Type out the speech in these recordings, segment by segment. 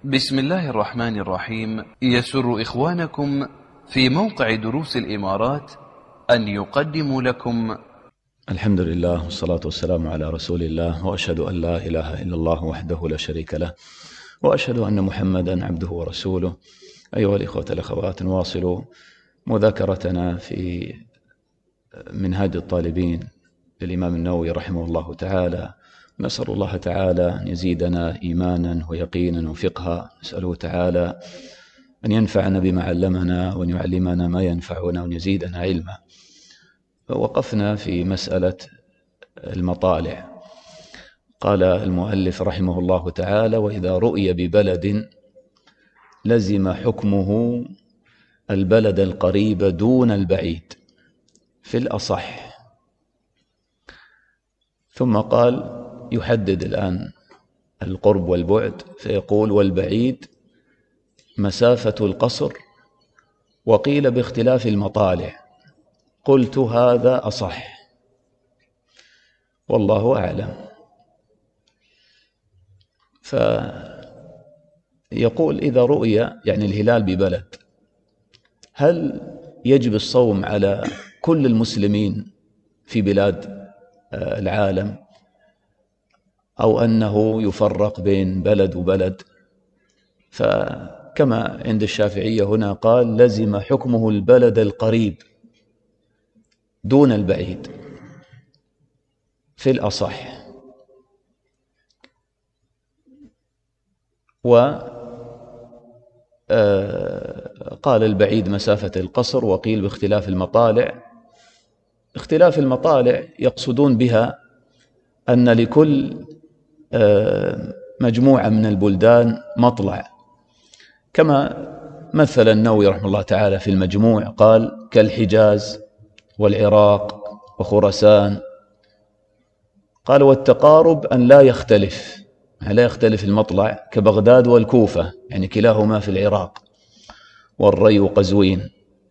بسم الله الرحمن الرحيم. يسر إخوانكم في موقع دروس الإمارات أن يقدموا لكم الحمد لله والصلاة والسلام على رسول الله، وأشهد أن لا إله إلا الله وحده لا شريك له، وأشهد أن محمدا عبده ورسوله. أيها الإخوة الأخوات، نواصل مذاكرتنا في منهاج الطالبين للإمام النووي رحمه الله تعالى. نسأل الله تعالى أن يزيدنا إيمانا ويقينا وفقها، نسأله تعالى أن ينفعنا بما علمنا وأن يعلمنا ما ينفعنا وأن يزيدنا علما. وقفنا في مسألة المطالع. قال المؤلف رحمه الله تعالى: وإذا رؤي ببلد لزم حكمه البلد القريب دون البعيد في الأصح. ثم قال يحدد الآن القرب والبعد، فيقول: والبعيد مسافة القصر، وقيل باختلاف المطالع. قلت هذا أصح والله أعلم. فيقول إذا رؤي يعني الهلال ببلد، هل يجب الصوم على كل المسلمين في بلاد العالم، أو أنه يفرق بين بلد وبلد؟ فكما عند الشافعية هنا قال: لزم حكمه البلد القريب دون البعيد في الأصح. وقال البعيد مسافة القصر، وقيل باختلاف المطالع. اختلاف المطالع يقصدون بها أن لكل مجموعة من البلدان مطلع، كما مثل النووي رحمه الله تعالى في المجموع، قال: كالحجاز والعراق وخراسان. قال: والتقارب أن لا يختلف المطلع، كبغداد والكوفة، يعني كلاهما في العراق، والري وقزوين.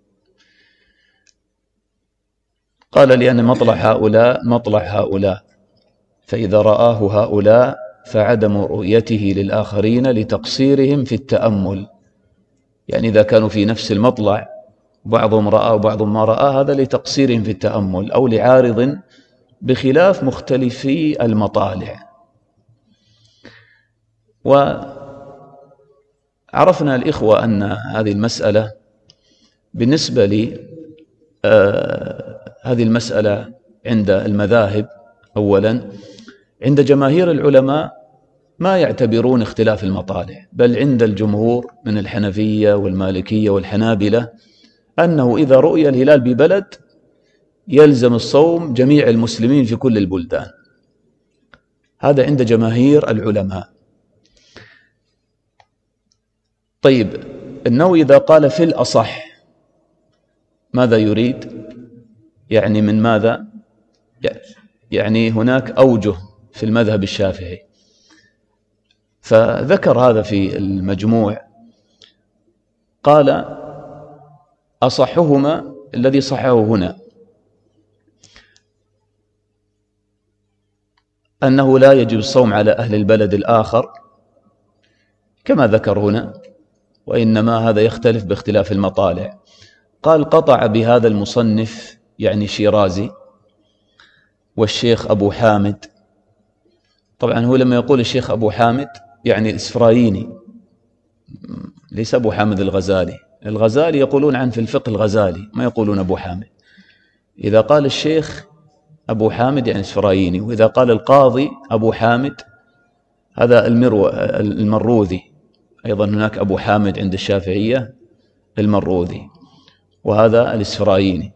قال: لأن مطلع هؤلاء مطلع هؤلاء، فإذا رآه هؤلاء فعدم رؤيته للآخرين لتقصيرهم في التأمل. يعني إذا كانوا في نفس المطلع بعضهم رأى وبعضهم ما رأى، هذا لتقصيرهم في التأمل أو لعارض بخلاف مختلفي المطالع. وعرفنا الإخوة أن هذه المسألة بالنسبة لي هذه المسألة عند المذاهب أولا، عند جماهير العلماء ما يعتبرون اختلاف المطالع، بل عند الجمهور من الحنفية والمالكية والحنابلة أنه إذا رؤي الهلال ببلد يلزم الصوم جميع المسلمين في كل البلدان. هذا عند جماهير العلماء. طيب، النووي إذا قال في الأصح ماذا يريد؟ يعني من ماذا؟ يعني هناك أوجه في المذهب الشافعي، فذكر هذا في المجموع. قال: أصحهما الذي صحه هنا أنه لا يجب الصوم على أهل البلد الآخر كما ذكر هنا، وإنما هذا يختلف باختلاف المطالع. قال: قطع بهذا المصنف، يعني شيرازي والشيخ أبو حامد. طبعا هو لما يقول الشيخ أبو حامد يعني الإسفرايني، ليس أبو حامد الغزالي. الغزالي يقولون عن في الفقه الغزالي، ما يقولون أبو حامد. إذا قال الشيخ أبو حامد يعني إسفرايني، وإذا قال القاضي أبو حامد هذا المروذي. أيضا هناك أبو حامد عند الشافعية المروذي، وهذا الإسفرايني.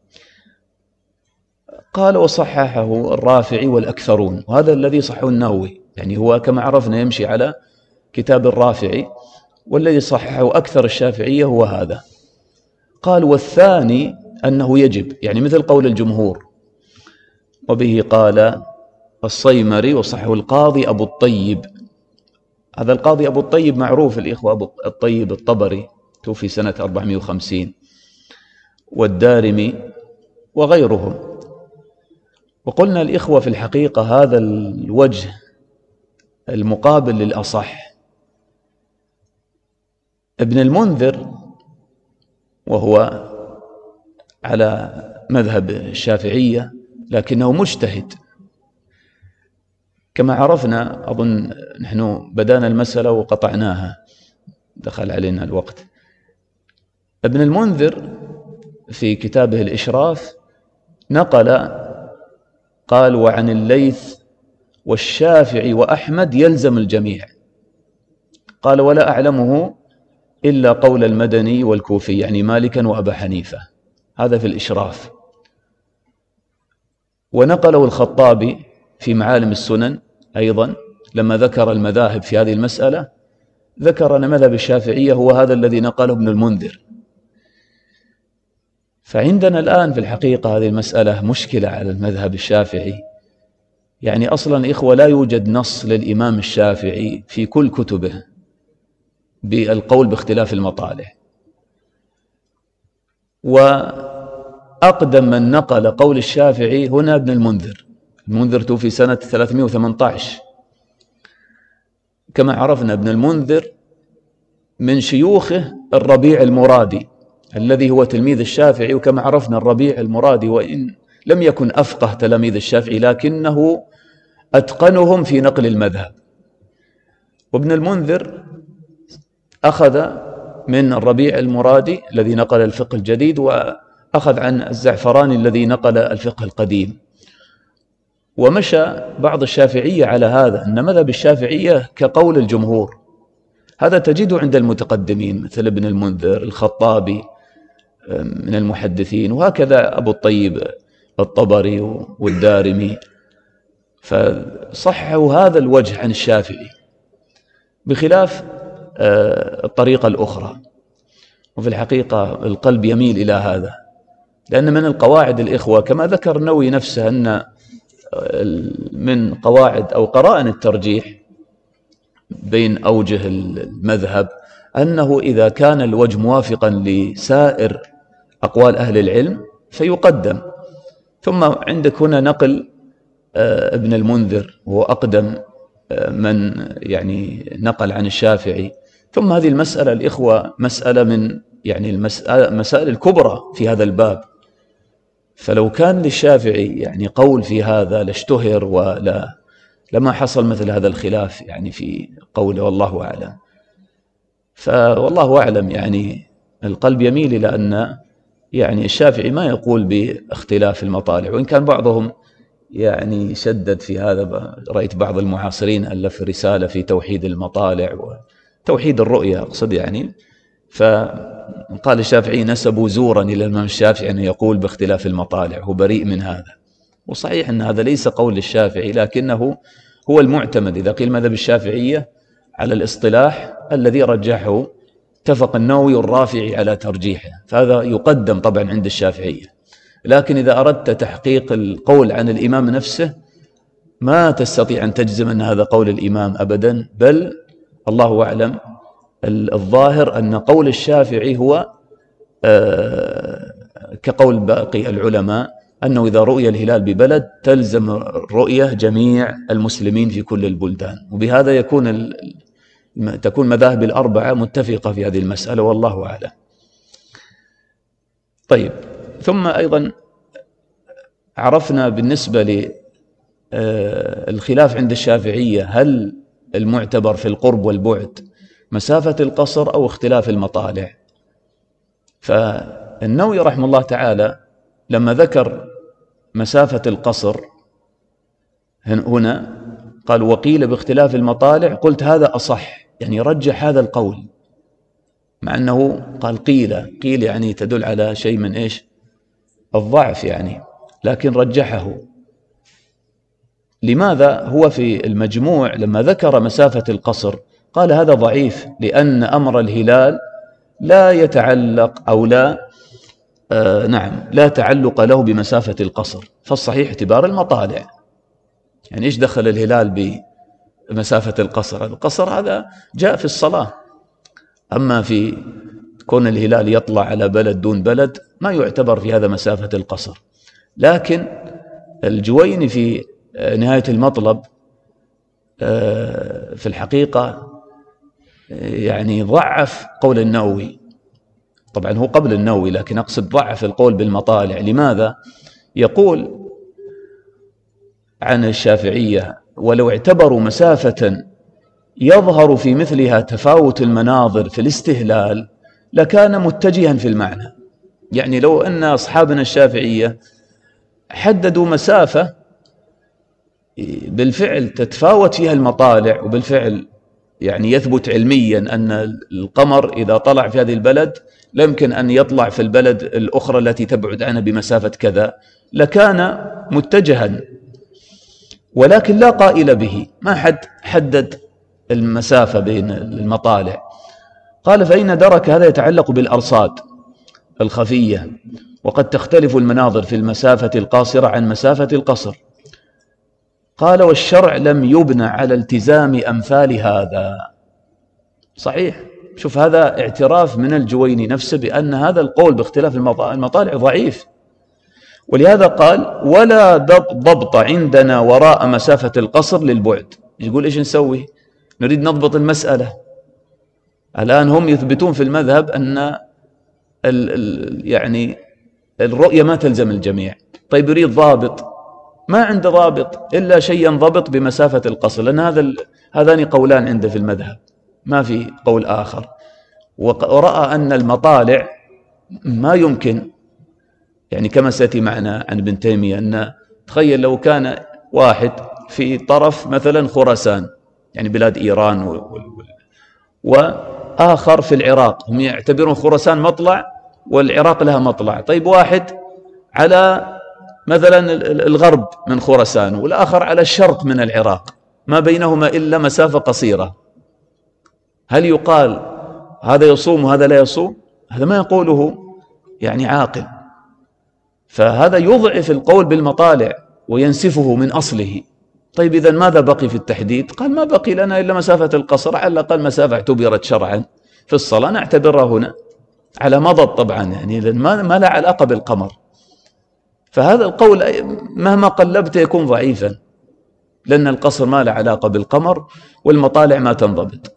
قال: وصححه الرافعي والأكثرون، وهذا الذي صحه النووي، يعني هو كما عرفنا يمشي على كتاب الرافعي، والذي صححه أكثر الشافعية هو هذا. قال: والثاني أنه يجب، يعني مثل قول الجمهور. وبه قال الصيمري، وصححه القاضي أبو الطيب. هذا القاضي أبو الطيب معروف الإخوة، أبو الطيب الطبري، توفي سنة 450، والدارمي وغيرهم. وقلنا الإخوة في الحقيقة هذا الوجه المقابل للأصح، ابن المنذر وهو على مذهب الشافعية لكنه مجتهد كما عرفنا. أظن نحن بدأنا المسألة وقطعناها، دخل علينا الوقت. ابن المنذر في كتابه الإشراف نقل قال: وعن الليث والشافعي وأحمد يلزم الجميع. قال: ولا أعلمه إلا قول المدني والكوفي، يعني مالكا وأبا حنيفة. هذا في الإشراف. ونقله الخطابي في معالم السنن أيضا لما ذكر المذاهب في هذه المسألة، ذكر أن مذهب الشافعية هو هذا الذي نقله ابن المنذر. فعندنا الآن في الحقيقة هذه المسألة مشكلة على المذهب الشافعي. يعني أصلا إخوة لا يوجد نص للإمام الشافعي في كل كتبه بالقول باختلاف المطالع. وأقدم من نقل قول الشافعي هنا ابن المنذر. المنذر توفي سنة 318. كما عرفنا ابن المنذر من شيوخه الربيع المرادي الذي هو تلميذ الشافعي. وكما عرفنا الربيع المرادي وإن لم يكن أفقه تلاميذ الشافعي لكنه أتقنهم في نقل المذهب. وابن المنذر أخذ من الربيع المرادي الذي نقل الفقه الجديد، وأخذ عن الزعفراني الذي نقل الفقه القديم. ومشى بعض الشافعية على هذا، أن مذهب الشافعية كقول الجمهور. هذا تجده عند المتقدمين مثل ابن المنذر، الخطابي من المحدثين، وهكذا أبو الطيب الطبري والدارمي. فصحوا هذا الوجه عن الشافعي بخلاف الطريقة الأخرى. وفي الحقيقة القلب يميل إلى هذا، لأن من القواعد الإخوة كما ذكر النووي نفسه أن من قواعد أو قرائن الترجيح بين أوجه المذهب أنه إذا كان الوجه موافقا لسائر أقوال أهل العلم فيقدم. ثم عندك هنا نقل ابن المنذر وهو أقدم من يعني نقل عن الشافعي. ثم هذه المسألة الإخوة مسألة من يعني المسائل الكبرى في هذا الباب. فلو كان للشافعي يعني قول في هذا لاشتهر لما حصل مثل هذا الخلاف يعني في قوله، والله أعلم. فوالله أعلم يعني القلب يميل إلى أن يعني الشافعي ما يقول باختلاف المطالع، وإن كان بعضهم يعني شدد في هذا. رأيت بعض المعاصرين ألف رسالة في توحيد المطالع وتوحيد الرؤية أقصد يعني. فقال الشافعي نسبوا زورا إلى الإمام الشافعي أن يقول باختلاف المطالع، هو بريء من هذا. وصحيح أن هذا ليس قول الشافعي لكنه هو المعتمد. إذا قيل مذهب الشافعية على الاصطلاح الذي رجحه اتفق النووي الرافعي على ترجيحه، فهذا يقدم طبعا عند الشافعية. لكن إذا أردت تحقيق القول عن الإمام نفسه ما تستطيع أن تجزم أن هذا قول الإمام أبدا، بل الله أعلم الظاهر أن قول الشافعي هو كقول باقي العلماء أنه إذا رؤي الهلال ببلد تلزم رؤية جميع المسلمين في كل البلدان. وبهذا تكون مذاهب الأربعة متفقة في هذه المسألة، والله أعلم. طيب، ثم أيضا عرفنا بالنسبة للخلاف عند الشافعية هل المعتبر في القرب والبعد مسافة القصر أو اختلاف المطالع. فالنووي رحمه الله تعالى لما ذكر مسافة القصر هنا قال وقيل باختلاف المطالع، قلت هذا أصح، يعني رجح هذا القول، مع أنه قال قيل يعني تدل على شيء من إيش الضعف يعني، لكن رجحه. لماذا؟ هو في المجموع لما ذكر مسافة القصر قال هذا ضعيف، لأن أمر الهلال لا يتعلق أو لا تعلق له بمسافة القصر، فالصحيح اعتبار المطالع. يعني إيش دخل الهلال بمسافة القصر؟ القصر هذا جاء في الصلاة. أما في كون الهلال يطلع على بلد دون بلد ما يعتبر في هذا مسافة القصر. لكن الجويني في نهاية المطلب في الحقيقة يعني ضعف قول النووي، طبعا هو قبل النووي لكن أقصد ضعف القول بالمطالع. لماذا؟ يقول عن الشافعية: ولو اعتبروا مسافة يظهر في مثلها تفاوت المناظر في الاستهلال لكان متجها في المعنى. يعني لو أن أصحابنا الشافعية حددوا مسافة بالفعل تتفاوت فيها المطالع، وبالفعل يعني يثبت علميا أن القمر إذا طلع في هذه البلد لا يمكن أن يطلع في البلد الأخرى التي تبعد عنها بمسافة كذا، لكان متجها. ولكن لا قائل به، ما حد حدد المسافة بين المطالع. قال: فإن درك هذا يتعلق بالأرصاد الخفية، وقد تختلف المناظر في المسافة القاصرة عن مسافة القصر. قال: والشرع لم يبنى على التزام أمثال هذا. صحيح، شوف هذا اعتراف من الجويني نفسه بأن هذا القول باختلاف المطالع ضعيف. ولهذا قال: ولا ضبط عندنا وراء مسافة القصر للبعد. يقول إيش نسوي؟ نريد نضبط المسألة. الآن هم يثبتون في المذهب أن يعني الرؤية ما تلزم الجميع. طيب يريد ضابط، ما عنده ضابط إلا شيء ينضبط بمسافة القصر، لأن هذان قولان عنده في المذهب، ما في قول آخر. ورأى أن المطالع ما يمكن، يعني كما سيأتي معنا عن ابن تيمية، أن تخيل لو كان واحد في طرف مثلا خراسان، يعني بلاد إيران، وآخر في العراق، هم يعتبرون خراسان مطلع والعراق لها مطلع. طيب واحد على مثلا الغرب من خراسان والآخر على الشرق من العراق، ما بينهما إلا مسافة قصيرة، هل يقال هذا يصوم وهذا لا يصوم؟ هذا ما يقوله يعني عاقل. فهذا يضعف القول بالمطالع وينسفه من أصله. طيب إذن ماذا بقي في التحديد؟ قال: ما بقي لنا إلا مسافة القصر، على الأقل مسافة اعتبرت شرعا في الصلاة نعتبرها هنا على مضض طبعا، يعني ما لا علاقة بالقمر. فهذا القول مهما قلبته يكون ضعيفا، لأن القصر ما له علاقة بالقمر والمطالع ما تنضبط.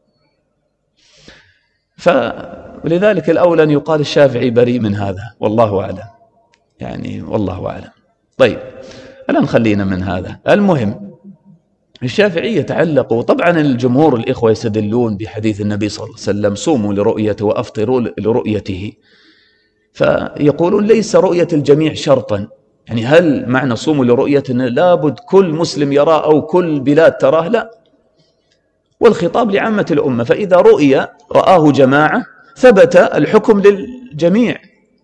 ولذلك الأولى أن يقال الشافعي بريء من هذا، والله أعلم، يعني والله أعلم. طيب الآن خلينا من هذا. المهم الشافعية تعلقوا، طبعا الجمهور الإخوة يستدلون بحديث النبي صلى الله عليه وسلم: صوموا لرؤيته وأفطروا لرؤيته. فيقولون ليس رؤية الجميع شرطا، يعني هل معنى صوموا لرؤيته لابد كل مسلم يراه أو كل بلاد تراه؟ لا، والخطاب لعامة الأمة، فإذا رآه جماعة ثبت الحكم للجميع.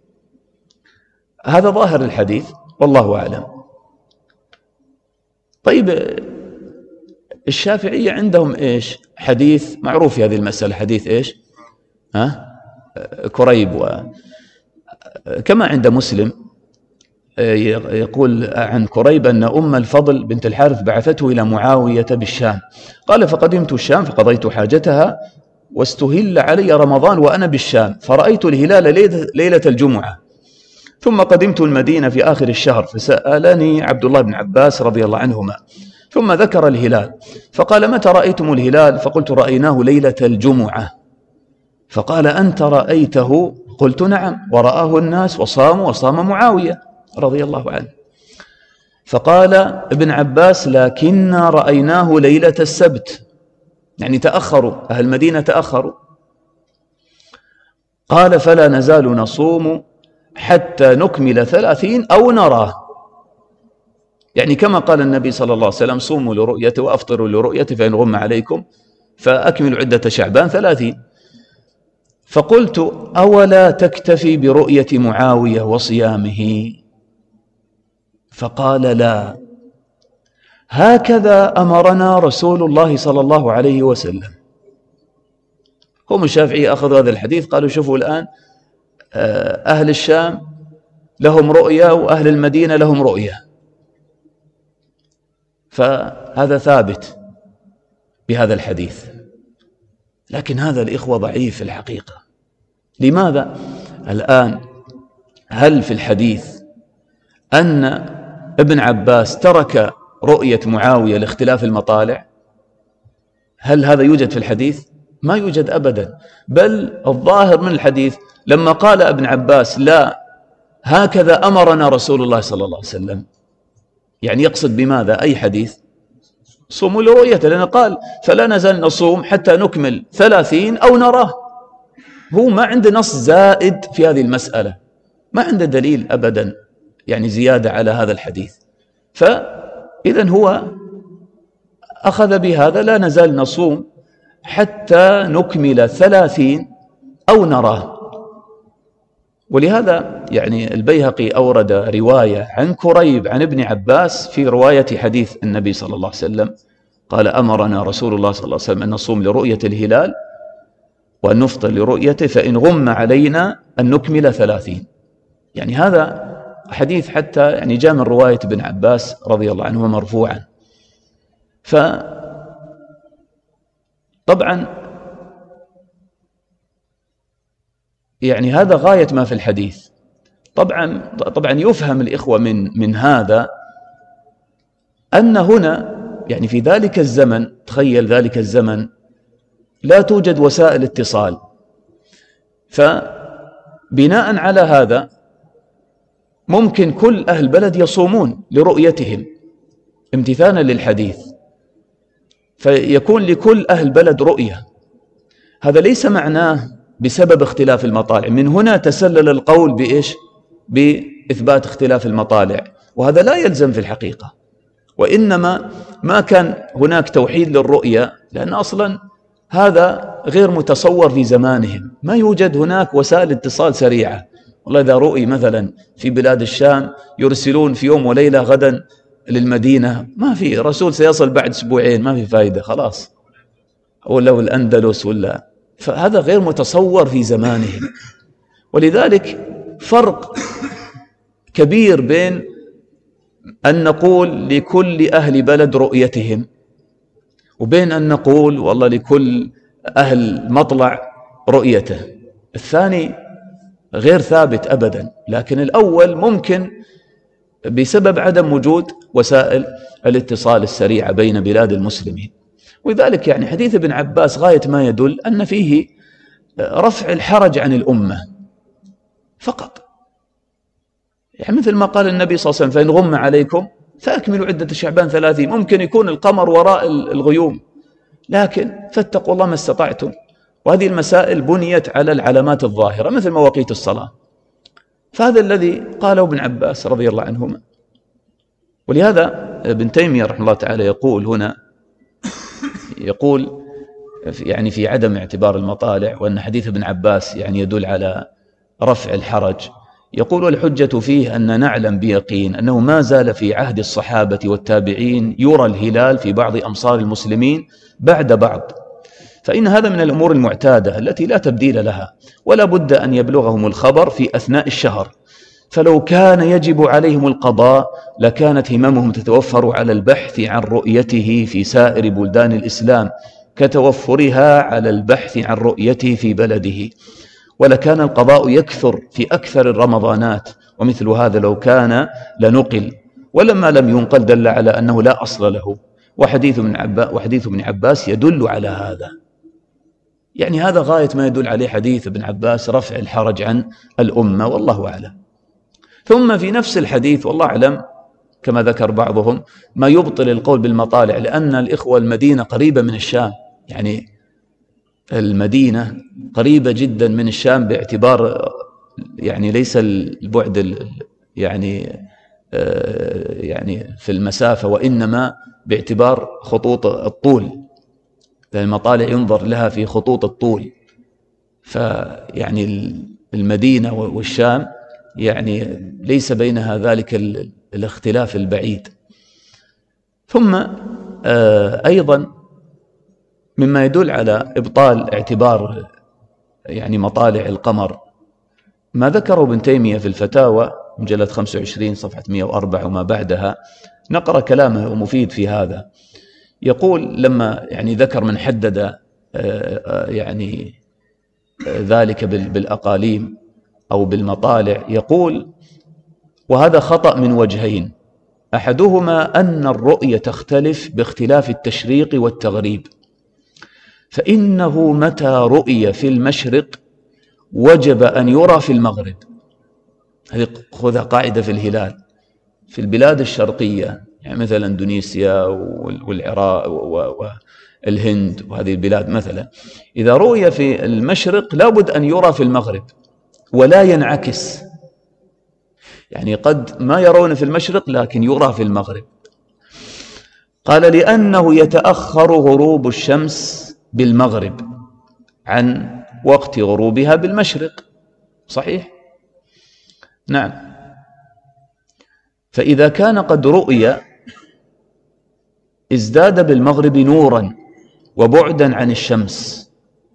هذا ظاهر الحديث والله أعلم. طيب الشافعية عندهم إيش؟ حديث معروف في هذه المسألة، حديث إيش؟ كريب. كما عند مسلم يقول عن كريب أن أم الفضل بنت الحارث بعثته إلى معاوية بالشام، قال: فقدمت الشام فقضيت حاجتها واستهل علي رمضان وأنا بالشام، فرأيت الهلال ليلة الجمعة، ثم قدمت المدينة في آخر الشهر، فسألني عبد الله بن عباس رضي الله عنهما، ثم ذكر الهلال فقال: متى رأيتم الهلال؟ فقلت: رأيناه ليلة الجمعة. فقال: أنت رأيته؟ قلت: نعم، ورآه الناس وصاموا وصام معاوية رضي الله عنه. فقال ابن عباس: لكننا رأيناه ليلة السبت، يعني تأخروا، أهل المدينة تأخروا. قال: فلا نزال نصوم حتى نكمل 30 أو نراه، يعني كما قال النبي صلى الله عليه وسلم: صوموا لرؤيته وأفطروا لرؤيته، فإن غم عليكم فأكملوا عدة شعبان 30. فقلت: أولا تكتفي برؤية معاوية وصيامه؟ فقال: لا، هكذا أمرنا رسول الله صلى الله عليه وسلم. هم الشافعية أخذوا هذا الحديث قالوا: شوفوا الآن أهل الشام لهم رؤية وأهل المدينة لهم رؤية، فهذا ثابت بهذا الحديث. لكن هذا الإخوة ضعيف في الحقيقة. لماذا؟ الآن هل في الحديث أن ابن عباس ترك رؤية معاوية لاختلاف المطالع؟ هل هذا يوجد في الحديث؟ ما يوجد أبدا. بل الظاهر من الحديث لما قال ابن عباس لا هكذا أمرنا رسول الله صلى الله عليه وسلم، يعني يقصد بماذا؟ أي حديث؟ صوموا لرؤيته، لأنه قال فلا نزال نصوم حتى نكمل 30 أو نراه. هو ما عنده نص زائد في هذه المسألة، ما عنده دليل أبدا يعني زيادة على هذا الحديث. فإذن هو أخذ بهذا لا نزال نصوم حتى نكمل 30 أو نراه. ولهذا يعني البيهقي أورد رواية عن كريب عن ابن عباس في رواية حديث النبي صلى الله عليه وسلم، قال أمرنا رسول الله صلى الله عليه وسلم أن نصوم لرؤية الهلال وأن نفطر لرؤيته، فإن غم علينا أن نكمل 30. يعني هذا حديث حتى يعني جاء من رواية ابن عباس رضي الله عنه مرفوعا. فطبعا يعني هذا غاية ما في الحديث. طبعا يفهم الإخوة من هذا أن هنا يعني في ذلك الزمن، تخيل ذلك الزمن لا توجد وسائل اتصال، فبناء على هذا ممكن كل أهل بلد يصومون لرؤيتهم امتثالا للحديث، فيكون لكل أهل بلد رؤية. هذا ليس معناه بسبب اختلاف المطالع، من هنا تسلل القول بإيش؟ بإثبات اختلاف المطالع، وهذا لا يلزم في الحقيقة. وإنما ما كان هناك توحيد للرؤية لأن أصلا هذا غير متصور في زمانهم، ما يوجد هناك وسائل اتصال سريعة. والله إذا رؤي مثلا في بلاد الشام يرسلون في يوم وليلة غدا للمدينة، ما في رسول سيصل بعد أسبوعين، ما في فائدة خلاص، ولا الأندلس ولا، فهذا غير متصور في زمانهم. ولذلك فرق كبير بين أن نقول لكل أهل بلد رؤيتهم وبين أن نقول والله لكل أهل مطلع رؤيته. الثاني غير ثابت أبدا، لكن الأول ممكن بسبب عدم وجود وسائل الاتصال السريعة بين بلاد المسلمين. ولذلك يعني حديث ابن عباس غاية ما يدل أن فيه رفع الحرج عن الأمة فقط، يعني مثل ما قال النبي صلى الله عليه وسلم فإن غم عليكم فأكملوا عدة شعبان 30. ممكن يكون القمر وراء الغيوم، لكن فاتقوا الله ما استطعتم. وهذه المسائل بنيت على العلامات الظاهرة مثل مواقيت الصلاة، فهذا الذي قاله ابن عباس رضي الله عنهما. ولهذا ابن تيمية رحمه الله تعالى يقول هنا، يقول يعني في عدم اعتبار المطالع وأن حديث ابن عباس يعني يدل على رفع الحرج، يقول والحجة فيه أن نعلم بيقين أنه ما زال في عهد الصحابة والتابعين يرى الهلال في بعض أمصار المسلمين بعد بعض، فإن هذا من الأمور المعتادة التي لا تبديل لها، ولا بد أن يبلغهم الخبر في أثناء الشهر، فلو كان يجب عليهم القضاء لكانت هممهم تتوفر على البحث عن رؤيته في سائر بلدان الإسلام كتوفرها على البحث عن رؤيته في بلده، ولكان القضاء يكثر في أكثر الرمضانات، ومثل هذا لو كان لنقل، ولما لم ينقل دل على أنه لا أصل له. وحديث ابن عباس يدل على هذا. يعني هذا غاية ما يدل عليه حديث ابن عباس، رفع الحرج عن الأمة، والله أعلم. ثم في نفس الحديث والله أعلم كما ذكر بعضهم ما يبطل القول بالمطالع، لأن الإخوة المدينة قريبة من الشام، يعني المدينة قريبة جدا من الشام باعتبار يعني ليس البعد يعني في المسافة، وإنما باعتبار خطوط الطول، لأن المطالع ينظر لها في خطوط الطول. فيعني المدينة والشام يعني ليس بينها ذلك الاختلاف البعيد. ثم أيضا مما يدل على إبطال اعتبار يعني مطالع القمر ما ذكره ابن تيمية في الفتاوى مجلد 25 صفحة 104 وما بعدها، نقرأ كلامه ومفيد في هذا. يقول لما يعني ذكر من حدد يعني ذلك بالأقاليم أو بالمطالع، يقول وهذا خطأ من وجهين، أحدهما أن الرؤية تختلف باختلاف التشريق والتغريب، فإنه متى رؤي في المشرق وجب أن يرى في المغرب. هذه خذها قاعدة في الهلال في البلاد الشرقية، يعني مثلا اندونيسيا والعراق والهند وهذه البلاد مثلا، إذا رؤي في المشرق لابد أن يرى في المغرب ولا ينعكس، يعني قد ما يرون في المشرق لكن يرى في المغرب. قال لأنه يتأخر غروب الشمس بالمغرب عن وقت غروبها بالمشرق. صحيح؟ نعم. فإذا كان قد رؤي ازداد بالمغرب نورا وبعدا عن الشمس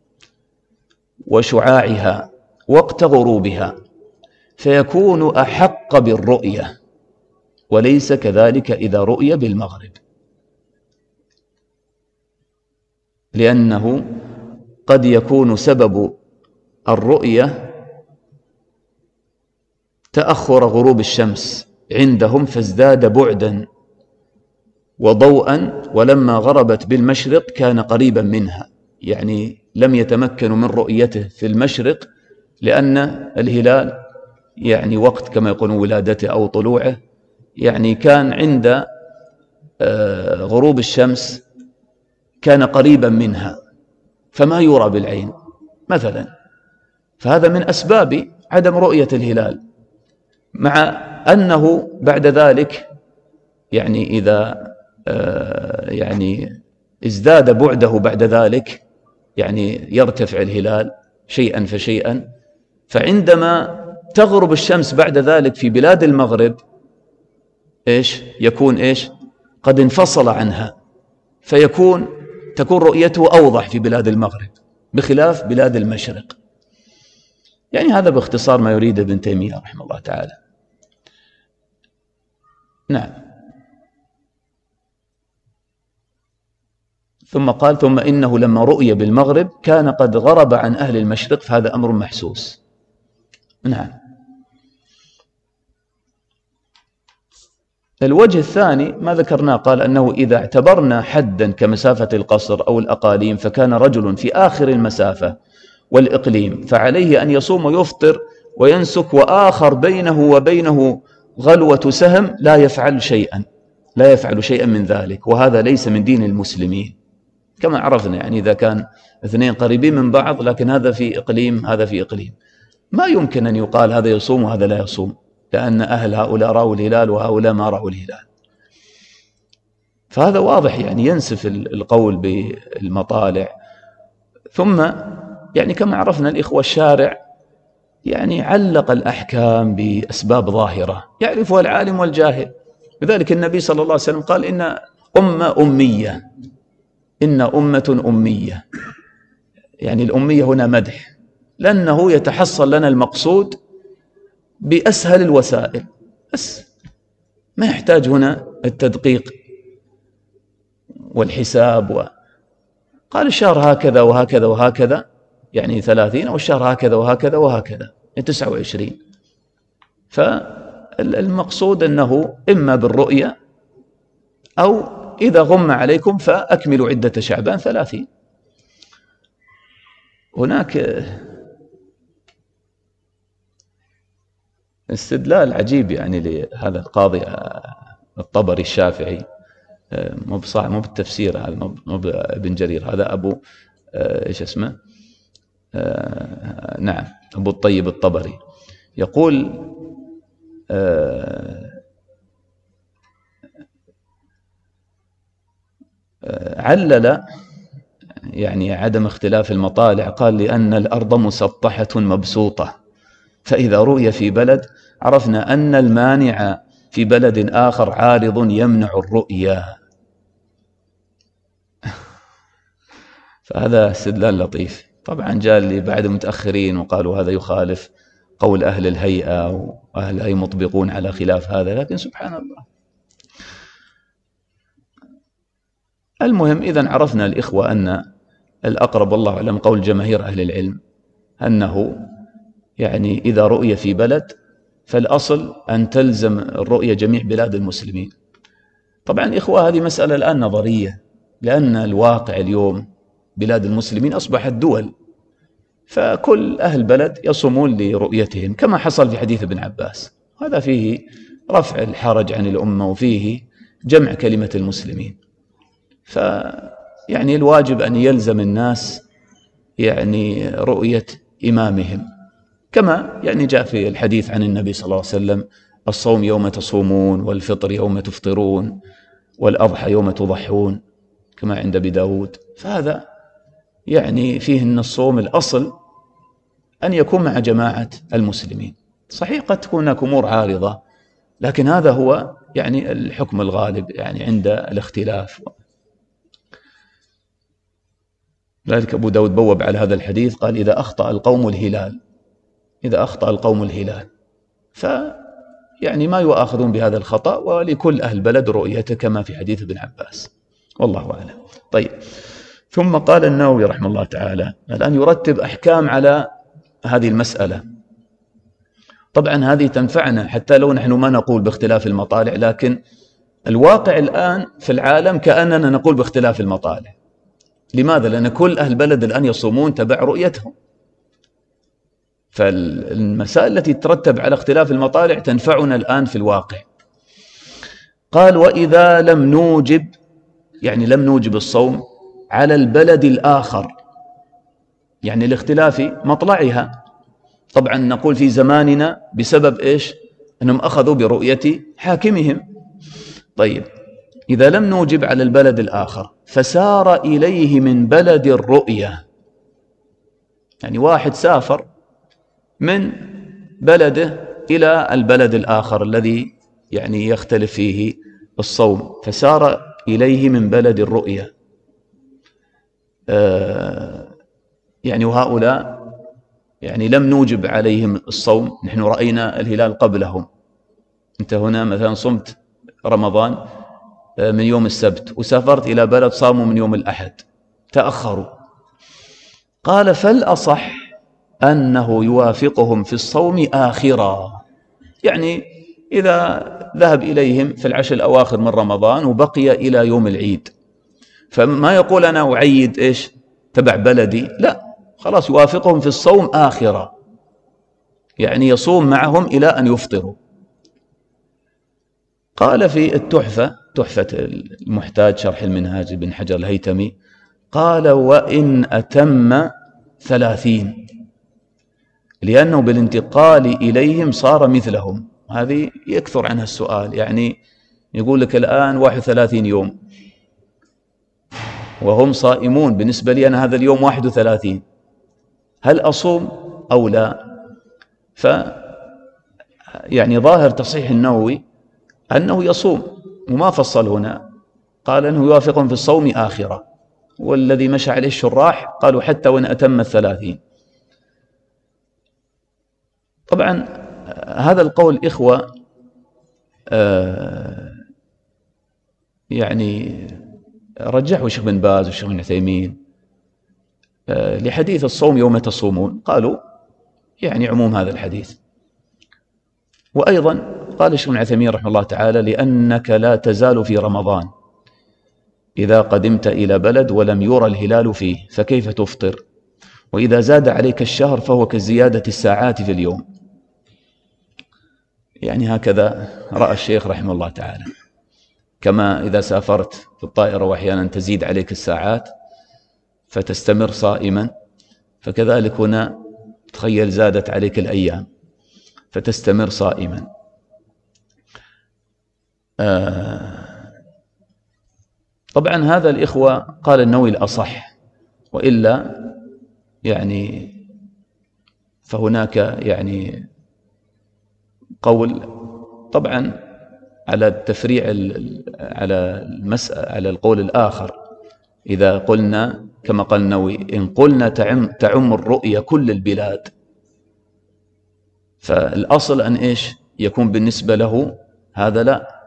وشعاعها وقت غروبها، فيكون أحق بالرؤية، وليس كذلك إذا رؤي بالمغرب، لأنه قد يكون سبب الرؤية تأخر غروب الشمس عندهم فازداد بعدا وضوءا، ولما غربت بالمشرق كان قريبا منها، يعني لم يتمكنوا من رؤيته في المشرق لأن الهلال يعني وقت كما يقولون ولادته أو طلوعه يعني كان عند غروب الشمس كان قريبا منها فما يرى بالعين مثلا. فهذا من أسباب عدم رؤية الهلال، مع أنه بعد ذلك يعني إذا يعني ازداد بعده بعد ذلك يعني يرتفع الهلال شيئا فشيئا، فعندما تغرب الشمس بعد ذلك في بلاد المغرب يكون قد انفصل عنها، تكون رؤيته أوضح في بلاد المغرب بخلاف بلاد المشرق. يعني هذا باختصار ما يريد ابن تيمية رحمه الله تعالى. نعم. ثم قال: ثم إنه لما رؤي بالمغرب كان قد غرب عن أهل المشرق، فهذا أمر محسوس. نعم. الوجه الثاني ما ذكرناه، قال أنه إذا اعتبرنا حدا كمسافة القصر أو الأقاليم، فكان رجل في آخر المسافة والإقليم فعليه أن يصوم ويفطر وينسك، وآخر بينه وبينه غلوة سهم لا يفعل شيئا من ذلك، وهذا ليس من دين المسلمين كما عرفنا. يعني إذا كان اثنين قريبين من بعض لكن هذا في إقليم هذا في إقليم، ما يمكن أن يقال هذا يصوم وهذا لا يصوم، لأن أهل هؤلاء رأوا الهلال وهؤلاء ما رأوا الهلال. فهذا واضح، يعني ينسف القول بالمطالع. ثم يعني كما عرفنا الإخوة، الشارع يعني علق الأحكام بأسباب ظاهرة يعرفها العالم والجاهل. لذلك النبي صلى الله عليه وسلم قال: إن أمة أمية. يعني الأمية هنا مدح، لأنه يتحصل لنا المقصود بأسهل الوسائل، بس ما يحتاج هنا التدقيق والحساب. قال الشهر هكذا وهكذا وهكذا يعني 30، أو الشهر هكذا وهكذا وهكذا 29. فالمقصود أنه إما بالرؤية، أو إذا غم عليكم فأكملوا عدة شعبان 30. هناك استدلال عجيب يعني لهذا القاضي الطبري الشافعي، مو بالتفسير، هذا مو ابن جرير، هذا أبو إيش اسمه نعم أبو الطيب الطبري، يقول علل يعني عدم اختلاف المطالع، قال: لأن الأرض مسطحة مبسوطة، فإذا رؤي في بلد عرفنا أن المانع في بلد آخر عارض يمنع الرؤيا. فهذا استدلال لطيف. طبعا جاء اللي بعد متأخرين وقالوا هذا يخالف قول أهل الهيئة، وأهل الهيئة مطبقون على خلاف هذا، لكن سبحان الله. المهم، إذن عرفنا الإخوة أن الأقرب والله أعلم قول جماهير أهل العلم أنه يعني إذا رؤي في بلد فالأصل أن تلزم الرؤية جميع بلاد المسلمين. طبعا إخوة هذه مسألة الآن نظرية، لأن الواقع اليوم بلاد المسلمين أصبحت دول، فكل أهل بلد يصومون لرؤيتهم كما حصل في حديث ابن عباس. هذا فيه رفع الحرج عن الأمة وفيه جمع كلمة المسلمين. فيعني الواجب أن يلزم الناس يعني رؤية إمامهم، كما يعني جاء في الحديث عن النبي صلى الله عليه وسلم: الصوم يوم تصومون، والفطر يوم تفطرون، والأضحى يوم تضحون، كما عند أبي داود. فهذا يعني فيه أن الصوم الأصل أن يكون مع جماعة المسلمين. صحيح قد تكون هناك أمور عارضة، لكن هذا هو يعني الحكم الغالب يعني عند الاختلاف. لذلك أبو داود بوب على هذا الحديث قال: إذا أخطأ القوم الهلال، إذا أخطأ القوم الهلال، فيعني ما يؤاخذون بهذا الخطأ، ولكل أهل بلد رؤيته كما في حديث ابن عباس، والله أعلم. طيب، ثم قال النووي رحمه الله تعالى الآن يرتب أحكام على هذه المسألة. طبعا هذه تنفعنا حتى لو نحن ما نقول باختلاف المطالع، لكن الواقع الآن في العالم كأننا نقول باختلاف المطالع. لماذا؟ لأن كل أهل بلد الآن يصومون تبع رؤيتهم، فالمسائل التي تترتب على اختلاف المطالع تنفعنا الآن في الواقع. قال: وإذا لم نوجب، يعني لم نوجب الصوم على البلد الآخر، يعني لاختلاف مطلعها. طبعا نقول في زماننا بسبب إيش؟ أنهم أخذوا برؤية حاكمهم. طيب، إذا لم نوجب على البلد الآخر فسار إليه من بلد الرؤية، يعني واحد سافر من بلده إلى البلد الآخر الذي يعني يختلف فيه الصوم، فسار إليه من بلد الرؤية. يعني وهؤلاء يعني لم نوجب عليهم الصوم، نحن رأينا الهلال قبلهم. أنت هنا مثلا صمت رمضان من يوم السبت، وسافرت إلى بلد صاموا من يوم الأحد، تأخروا. قال: فالأصح أنه يوافقهم في الصوم آخرا، يعني إذا ذهب إليهم في العشر الأواخر من رمضان وبقي إلى يوم العيد، فما يقول أنا أعيد إيش تبع بلدي، لا، خلاص يوافقهم في الصوم آخرا، يعني يصوم معهم إلى أن يفطروا. قال في التحفة، تحفة المحتاج شرح المنهاج بن حجر الهيتمي، قال: وإن أتم 30، لأنه بالانتقال إليهم صار مثلهم. هذه يكثر عنها السؤال، يعني يقول لك الآن 31 يوم وهم صائمون، بالنسبة لي أنا هذا اليوم 31، هل أصوم أو لا؟ يعني ظاهر تصحيح النووي أنه يصوم، وما فصل هنا، قال أنه يوافقهم في الصوم آخرة. والذي مشى عليه الشراح قالوا حتى وإن أتم 30. طبعا هذا القول إخوة يعني رجحوا الشيخ بن باز والشيخ بن عثيمين لحديث الصوم يوم تصومون، قالوا يعني عموم هذا الحديث. وأيضا قال الشيخ بن عثيمين رحمه الله تعالى: لأنك لا تزال في رمضان إذا قدمت إلى بلد ولم يرى الهلال فيه فكيف تفطر؟ وإذا زاد عليك الشهر فهو كزيادة الساعات في اليوم. يعني هكذا رأى الشيخ رحمه الله تعالى، كما إذا سافرت في الطائرة وأحيانا تزيد عليك الساعات فتستمر صائما، فكذلك هنا تخيل زادت عليك الأيام فتستمر صائما. طبعا هذا الإخوة قال النووي الأصح، وإلا يعني فهناك يعني قول طبعا على التفريع على القول الآخر. إذا قلنا كما قال النووي: إن قلنا تعم الرؤية كل البلاد، فالأصل أن إيش يكون بالنسبة له هذا لا،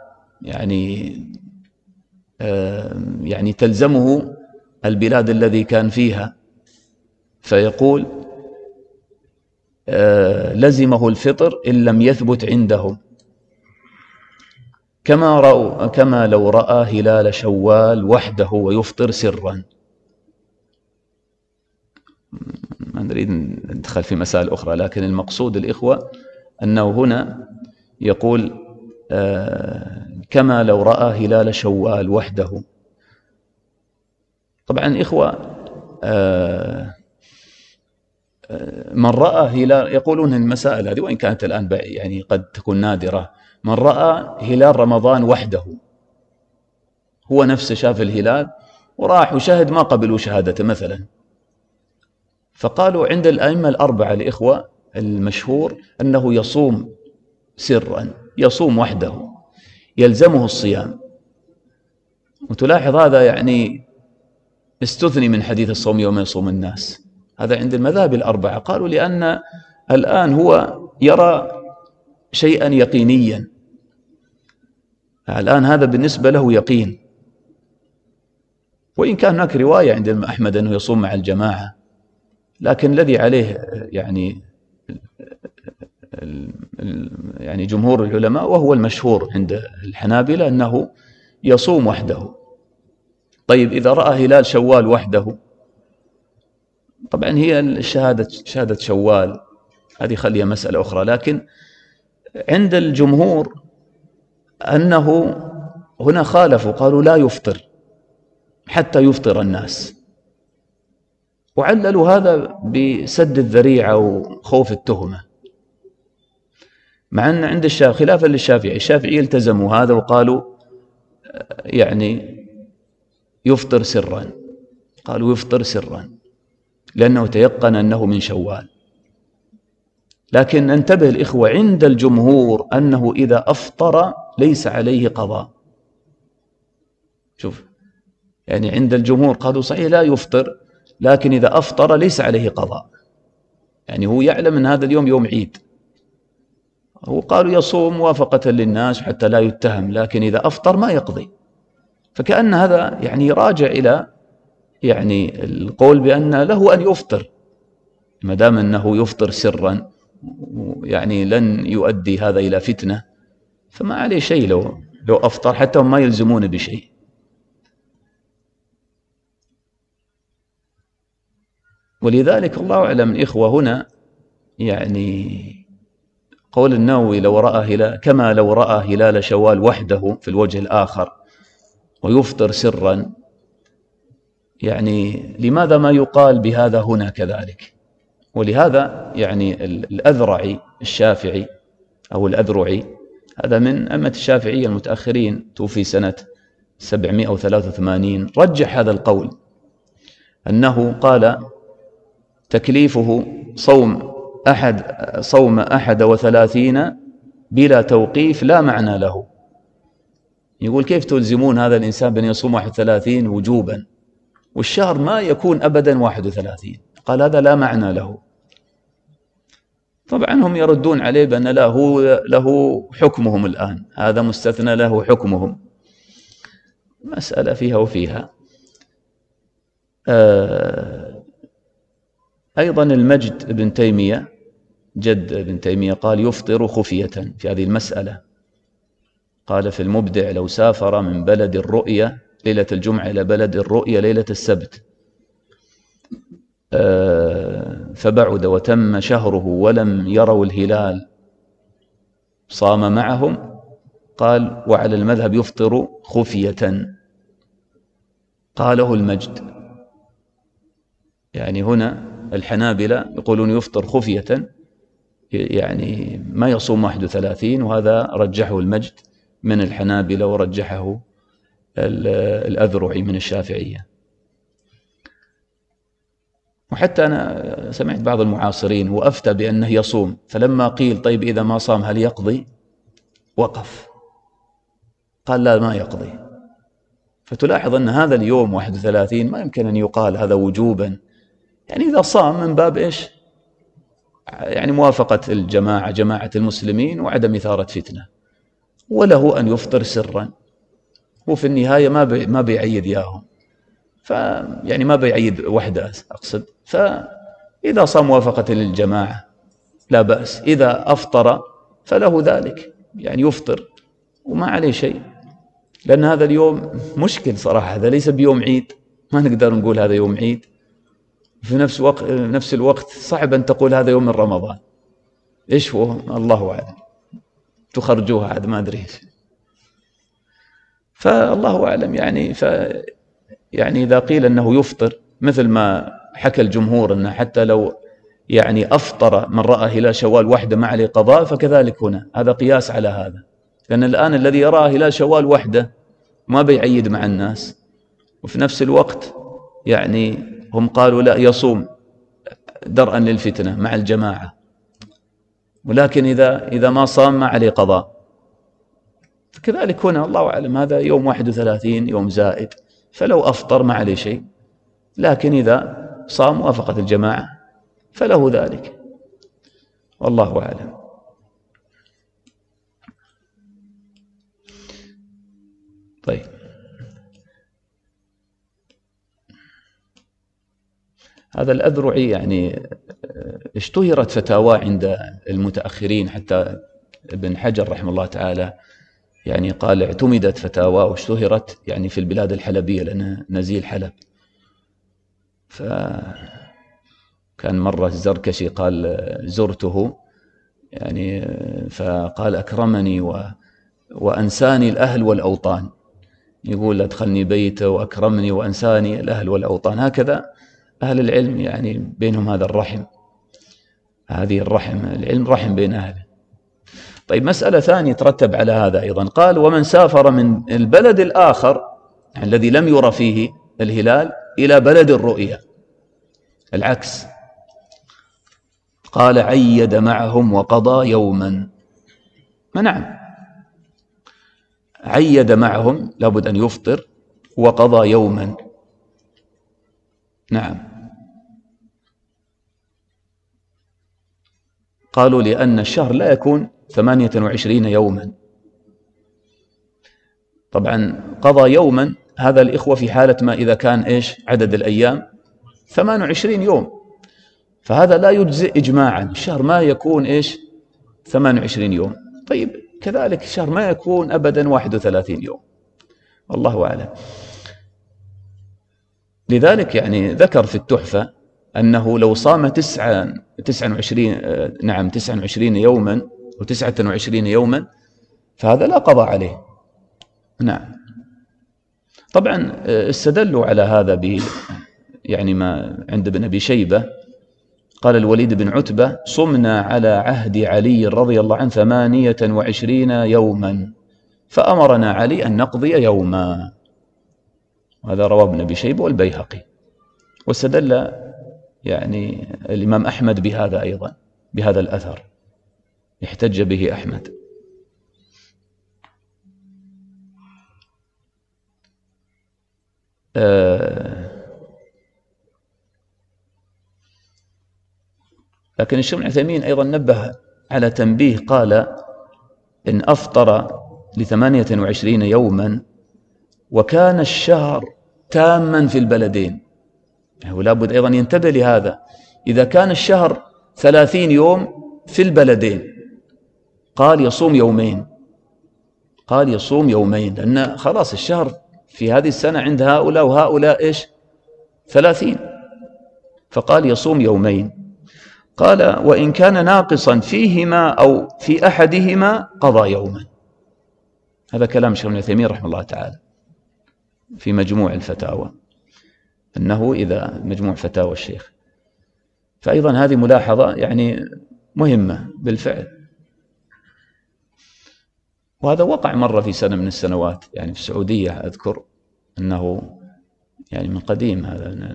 يعني تلزمه البلاد الذي كان فيها، فيقول لزمه الفطر إن لم يثبت عندهم، كما لو رأى هلال شوال وحده ويفطر سرا. ما نريد ندخل في مسائل أخرى، لكن المقصود الإخوة أنه هنا يقول كما لو رأى هلال شوال وحده. طبعا إخوة من رأى هلال، يقولون المسائل هذه وإن كانت الآن يعني قد تكون نادرة، من رأى هلال رمضان وحده، هو نفسه شاف الهلال وراح وشهد ما قبلوا شهادته مثلا، فقالوا عند الأئمة الأربعة الإخوة المشهور أنه يصوم سرا، يصوم وحده، يلزمه الصيام. وتلاحظ هذا يعني استثني من حديث الصوم يوم يصوم الناس، هذا عند المذاهب الأربعة. قالوا لأن الآن هو يرى شيئا يقينيا، الآن هذا بالنسبة له يقين، وإن كان هناك رواية عند أحمد أنه يصوم مع الجماعة، لكن الذي عليه يعني جمهور العلماء وهو المشهور عند الحنابلة أنه يصوم وحده. طيب إذا رأى هلال شوال وحده، طبعا هي شهادة شوال هذه خليها مسألة أخرى، لكن عند الجمهور أنه هنا خالفوا، قالوا لا يفطر حتى يفطر الناس، وعللوا هذا بسد الذريعة وخوف التهمة، مع أن عند الشافعي خلافا للشافعي، الشافعي التزموا هذا وقالوا يعني يفطر سرا، قالوا يفطر سرا لأنه تيقن أنه من شوال. لكن ننتبه الإخوة، عند الجمهور أنه إذا أفطر ليس عليه قضاء. شوف، يعني عند الجمهور قالوا صحيح لا يفطر، لكن إذا أفطر ليس عليه قضاء، يعني هو يعلم أن هذا اليوم يوم عيد، هو قالوا يصوم موافقة للناس حتى لا يتهم، لكن إذا أفطر ما يقضي. فكأن هذا يعني راجع إلى يعني القول بأن له أن يفطر ما دام أنه يفطر سرا، يعني لن يؤدي هذا إلى فتنة، فما عليه شيء لو أفطر، حتى هم ما يلزمون بشيء. ولذلك الله أعلم الإخوة هنا يعني قول النووي لو رأى هلال كما لو رأى هلال شوال وحده في الوجه الآخر ويفطر سرا، يعني لماذا ما يقال بهذا هنا كذلك؟ ولهذا يعني الأذرعي الشافعي أو الأذرعي، هذا من أئمة الشافعية المتأخرين، توفي سنة 783، رجح هذا القول، أنه قال تكليفه صوم 31 بلا توقيف لا معنى له. يقول كيف تلزمون هذا الإنسان بأن يصوم 31 وجوبا والشهر ما يكون أبدا 31؟ قال هذا لا معنى له. طبعا هم يردون عليه بأن له حكمهم الآن، هذا مستثنى له حكمهم، مسألة فيها وفيها. أيضا المجد بن تيمية، جد ابن تيمية، قال يفطر خفية في هذه المسألة. قال في المبدع لو سافر من بلد الرؤية ليلة الجمعة إلى بلد الرؤية ليلة السبت فبعد وتم شهره ولم يروا الهلال صام معهم، قال وعلى المذهب يفطر خفية. قاله المجد، يعني هنا الحنابلة يقولون يفطر خفية، يعني ما يصوم 31، وهذا رجحه المجد من الحنابلة ورجحه الأذرعي من الشافعية. وحتى أنا سمعت بعض المعاصرين وأفتى بأنه يصوم، فلما قيل طيب إذا ما صام هل يقضي؟ وقف، قال لا ما يقضي. فتلاحظ أن هذا اليوم 31 ما يمكن أن يقال هذا وجوبا، يعني إذا صام من باب إيش؟ يعني موافقة الجماعة، جماعة المسلمين، وعدم إثارة فتنة، وله أن يفطر سرا، وفي النهاية ما بيعيد ياهم، يعني ما بيعيد وحده أقصد. فإذا صام موافقة للجماعة لا بأس، إذا أفطر فله ذلك، يعني يفطر وما عليه شيء، لأن هذا اليوم مشكل صراحة، هذا ليس بيوم عيد، ما نقدر نقول هذا يوم عيد، في نفس الوقت صعب أن تقول هذا يوم من رمضان. إيش هو؟ الله أعلم، تخرجوها عاد ما أدري. فالله أعلم يعني إذا قيل أنه يفطر مثل ما حكى الجمهور أنه حتى لو يعني أفطر من رأى هلال شوال وحده ما عليه قضاء، فكذلك هنا هذا قياس على هذا، لأن الآن الذي يرى هلال شوال وحده ما بيعيد مع الناس، وفي نفس الوقت يعني هم قالوا لا يصوم درءا للفتنة مع الجماعة، ولكن إذا ما صام ما عليه قضاء. كذلك هنا الله أعلم هذا يوم 31 يوم زائد، فلو أفطر ما عليه شيء، لكن إذا صام وافقت الجماعة فله ذلك، والله أعلم. طيب، هذا الأذرعي يعني اشتهرت فتاوى عند المتأخرين، حتى ابن حجر رحمه الله تعالى يعني قال اعتمدت فتاوى واشتهرت يعني في البلاد الحلبية لأنه نزيل حلب. فكان مرة الزركشي قال زرته يعني فقال أكرمني وأنساني الأهل والأوطان، يقول أدخلني بيته وأكرمني وأنساني الأهل والأوطان. هكذا أهل العلم يعني بينهم هذا الرحم، هذه الرحم، العلم رحم بين أهله. طيب، مسألة ثانية ترتب على هذا أيضا، قال ومن سافر من البلد الآخر الذي لم يرى فيه الهلال إلى بلد الرؤيا العكس، قال عيد معهم وقضى يوما. نعم، عيد معهم لابد أن يفطر وقضى يوما. نعم، قالوا لأن الشهر لا يكون 28 يوما. طبعا قضى يوما هذا الإخوة في حالة ما إذا كان إيش عدد الأيام 28 يوم، فهذا لا يجزئ إجماعا، الشهر ما يكون إيش 28 يوم. طيب، كذلك الشهر ما يكون أبدا 31 يوم، والله أعلم. لذلك يعني ذكر في التحفة أنه لو صام 29 يوما و29 يوما فهذا لا قضاء عليه. نعم، طبعا استدلوا على هذا يعني ما عند ابن أبي شيبة، قال الوليد بن عتبة صمنا على عهد علي رضي الله عنه 28 يوما فأمرنا علي أن نقضي يوما. هذا رواه ابن أبي شيبة والبيهقي، واستدل يعني الإمام أحمد بهذا أيضا، بهذا الأثر احتج به أحمد. لكن الشيخ ابن عثيمين أيضا نبه على تنبيه، قال إن أفطر ل28 يوما وكان الشهر تاما في البلدين، ولا بد أيضا ينتبه لهذا، إذا كان الشهر 30 يوم في البلدين قال يصوم يومين، قال يصوم يومين، لأن خلاص الشهر في هذه السنة عند هؤلاء وهؤلاء إيش 30، فقال يصوم يومين. قال وإن كان ناقصا فيهما أو في أحدهما قضى يوما. هذا كلام الشيخ ابن عثيمين رحمه الله تعالى في مجموع الفتاوى، أنه إذا مجموع فتاوى الشيخ. فأيضا هذه ملاحظة يعني مهمة بالفعل، وهذا وقع مرة في سنة من السنوات يعني في السعودية، أذكر أنه يعني من قديم هذا،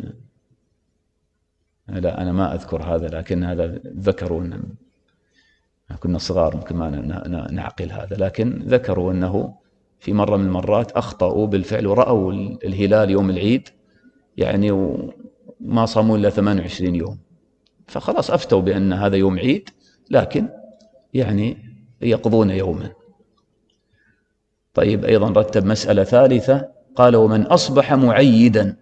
لا أنا ما أذكر هذا، لكن هذا ذكروا أن كنا صغار ممكن ما نعقل هذا، لكن ذكروا أنه في مرة من المرات أخطأوا بالفعل ورأوا الهلال يوم العيد يعني وما صاموا إلا 28 يوم، فخلاص أفتوا بأن هذا يوم عيد، لكن يعني يقضون يوما. طيب، أيضا رتب مسألة ثالثة، قال ومن أصبح معيدا.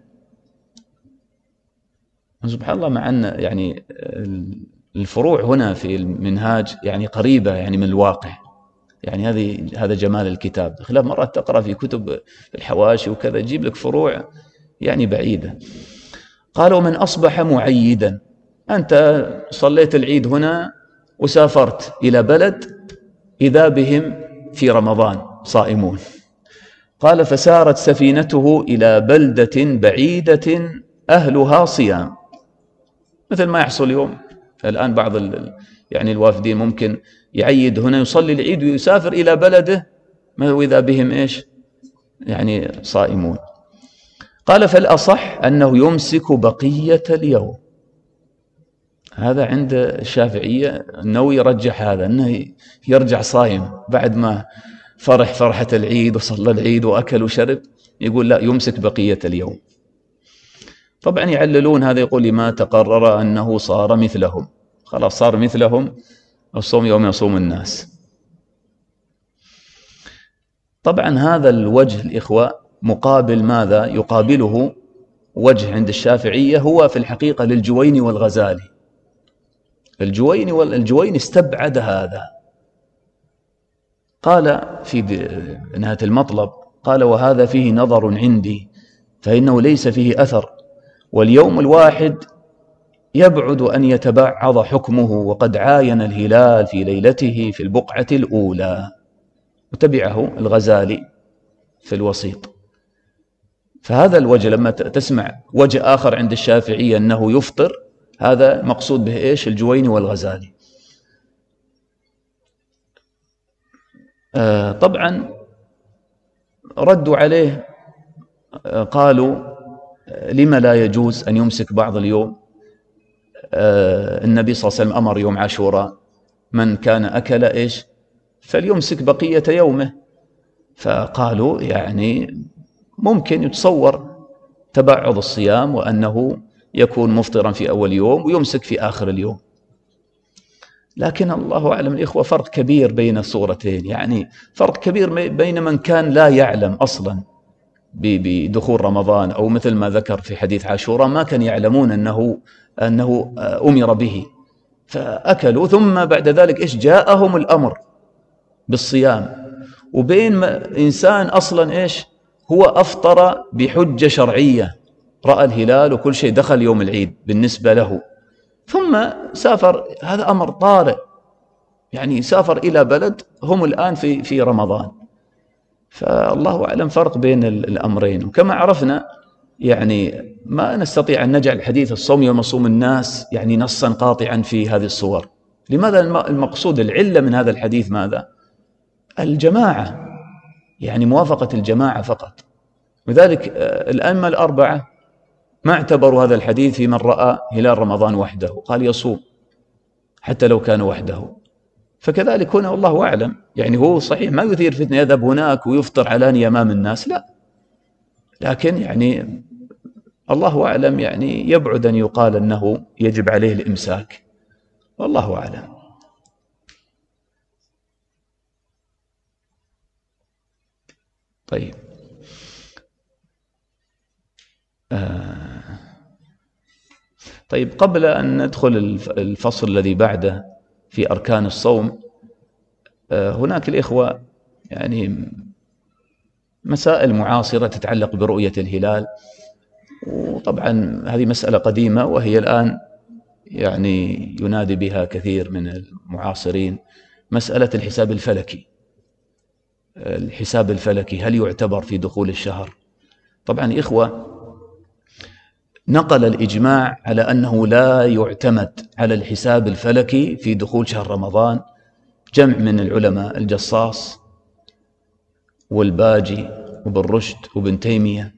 سبحان الله، مع أن يعني الفروع هنا في المنهاج يعني قريبة يعني من الواقع، يعني هذا جمال الكتاب، خلاف مرات تقرأ في كتب الحواشي وكذا يجيب لك فروع يعني بعيدة. قال ومن أصبح معيدا، أنت صليت العيد هنا وسافرت إلى بلد إذا بهم في رمضان صائمون. قال فسارت سفينته إلى بلدة بعيدة أهلها صيام، مثل ما يحصل اليوم. الآن بعض يعني الوافدين ممكن يعيد هنا يصلي العيد ويسافر إلى بلده وإذا بهم إيش يعني صائمون. قال فالأصح أنه يمسك بقية اليوم. هذا عند الشافعية، النووي يرجح هذا، أنه يرجع صايم بعد ما فرح فرحة العيد وصلى العيد وأكل وشرب، يقول لا، يمسك بقية اليوم. طبعا يعللون هذا، يقول لما تقرر أنه صار مثلهم، خلاص صار مثلهم، الصوم يوم يصوم الناس. طبعا هذا الوجه الإخوة مقابل ماذا؟ يقابله وجه عند الشافعية هو في الحقيقة للجويني والغزالي. الجويني استبعد هذا، قال في نهاية المطلب، قال وهذا فيه نظر عندي، فإنه ليس فيه أثر، واليوم الواحد يبعد أن يتبعض حكمه، وقد عاين الهلال في ليلته في البقعة الأولى. وتبعه الغزالي في الوسيط. فهذا الوجه لما تسمع وجه آخر عند الشافعية أنه يفطر، هذا مقصود به إيش؟ الجويني والغزالي. طبعا ردوا عليه، قالوا لما لا يجوز أن يمسك بعض اليوم؟ النبي صلى الله عليه وسلم أمر يوم عاشوراء من كان أكل إيش فليمسك بقية يومه. فقالوا يعني ممكن يتصور تبعض الصيام وأنه يكون مفطرا في أول يوم ويمسك في آخر اليوم. لكن الله أعلم الإخوة، فرق كبير بين الصورتين، يعني فرق كبير بين من كان لا يعلم أصلا بدخول رمضان، أو مثل ما ذكر في حديث عاشوراء ما كان يعلمون أنه أمر به فأكلوا، ثم بعد ذلك إيش جاءهم الأمر بالصيام، وبين إنسان أصلا إيش هو أفطر بحجة شرعية، رأى الهلال وكل شيء، دخل يوم العيد بالنسبة له، ثم سافر. هذا أمر طارئ، يعني سافر إلى بلد هم الآن في رمضان. فالله أعلم فرق بين الأمرين. وكما عرفنا يعني ما نستطيع أن نجعل حديث الصوم يوم يصوم الناس يعني نصا قاطعا في هذه الصور. لماذا؟ المقصود العلة من هذا الحديث ماذا؟ الجماعة، يعني موافقة الجماعة فقط. لذلك الأئمة الأربعة ما اعتبروا هذا الحديث في من رأى هلال رمضان وحده، قال يصوم حتى لو كان وحده. فكذلك هنا والله أعلم، يعني هو صحيح ما يثير فتنة يذهب هناك ويفطر علانية أمام الناس، لا، لكن يعني الله أعلم، يعني يبعد أن يقال أنه يجب عليه الإمساك، والله أعلم. طيب، طيب قبل أن ندخل الفصل الذي بعده في أركان الصوم، هناك الإخوة يعني مسائل معاصرة تتعلق برؤية الهلال، وطبعا هذه مسألة قديمة وهي الآن يعني ينادي بها كثير من المعاصرين، مسألة الحساب الفلكي. الحساب الفلكي هل يعتبر في دخول الشهر؟ طبعا إخوة، نقل الإجماع على أنه لا يعتمد على الحساب الفلكي في دخول شهر رمضان جمع من العلماء، الجصاص والباجي وابن رشد وابن تيمية.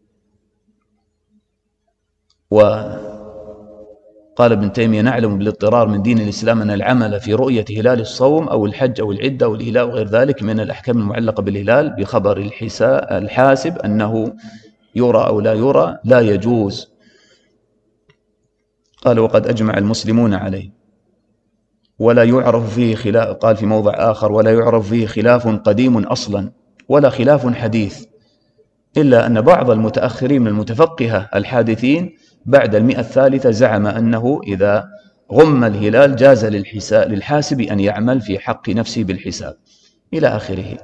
وقال ابن تيمية نعلم بالاضطرار من دين الإسلام أن العمل في رؤية هلال الصوم أو الحج أو العدة أو الهلال وغير ذلك من الأحكام المعلقة بالهلال بخبر الحاسب أنه يرى أو لا يرى لا يجوز. قال وقد أجمع المسلمون عليه ولا يعرف فيه خلاف، قال في موضع آخر ولا يعرف فيه خلاف قديم أصلا ولا خلاف حديث، إلا أن بعض المتأخرين من المتفقهة الحادثين بعد 100 الثالثة زعم أنه إذا غم الهلال جاز للحاسب أن يعمل في حق نفسه بالحساب إلى آخره.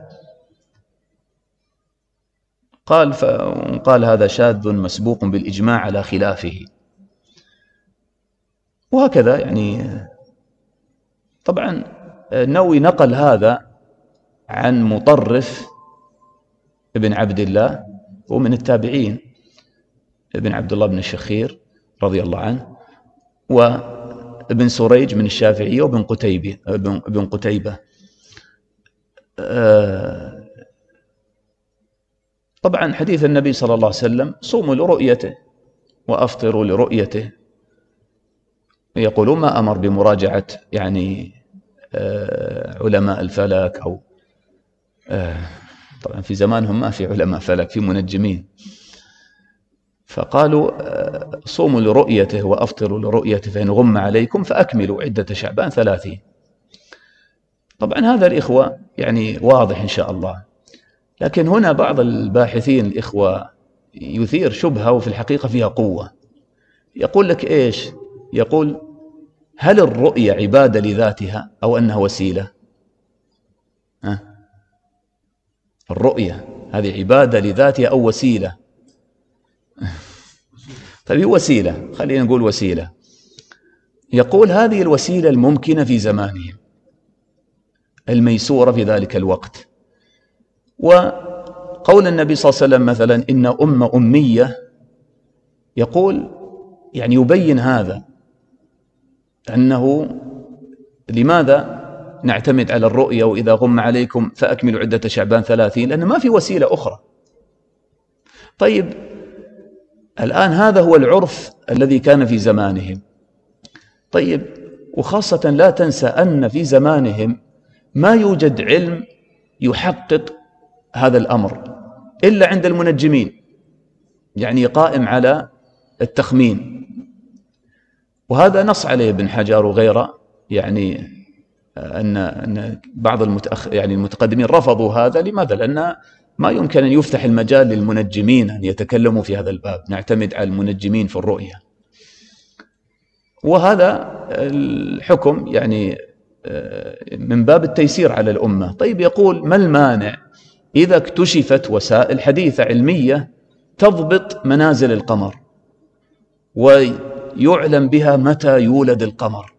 قال هذا شاذ مسبوق بالإجماع على خلافه. وهكذا يعني. طبعا النووي نقل هذا عن مطرف ابن عبد الله ومن التابعين، ابن عبد الله بن الشخير رضي الله عنه، وابن سريج من الشافعية، وابن قتيبة. طبعا حديث النبي صلى الله عليه وسلم: صوموا لرؤيته وأفطروا لرؤيته. يقولون ما أمر بمراجعة يعني علماء الفلك، أو طبعا في زمانهم ما في علماء فلك، في منجمين، فقالوا صوموا لرؤيته وأفطروا لرؤيته، فإن غم عليكم فأكملوا عدة شعبان 30. طبعا هذا الإخوة يعني واضح إن شاء الله، لكن هنا بعض الباحثين الإخوة يثير شبهة وفي الحقيقة فيها قوة. يقول لك إيش؟ يقول: هل الرؤية عبادة لذاتها أو أنها وسيلة؟ الرؤية هذه عبادة لذاتها أو وسيلة؟ طيب وسيلة، خلينا نقول وسيلة. يقول: هذه الوسيلة الممكنة في زمانهم، الميسورة في ذلك الوقت. وقول النبي صلى الله عليه وسلم مثلا: إن أمية، يقول يعني يبين هذا، أنه لماذا نعتمد على الرؤية وإذا غم عليكم فأكملوا عدة شعبان 30؟ لأن ما في وسيلة أخرى. طيب الآن هذا هو العرف الذي كان في زمانهم. طيب وخاصة لا تنسى أن في زمانهم ما يوجد علم يحقق هذا الأمر إلا عند المنجمين، يعني قائم على التخمين. وهذا نص عليه ابن حجر وغيره، يعني أن بعض المتقدمين رفضوا هذا. لماذا؟ لأن ما يمكن أن يفتح المجال للمنجمين أن يتكلموا في هذا الباب، نعتمد على المنجمين في الرؤية. وهذا الحكم يعني من باب التيسير على الأمة. طيب يقول: ما المانع إذا اكتشفت وسائل حديثة علمية تضبط منازل القمر ويعلم بها متى يولد القمر؟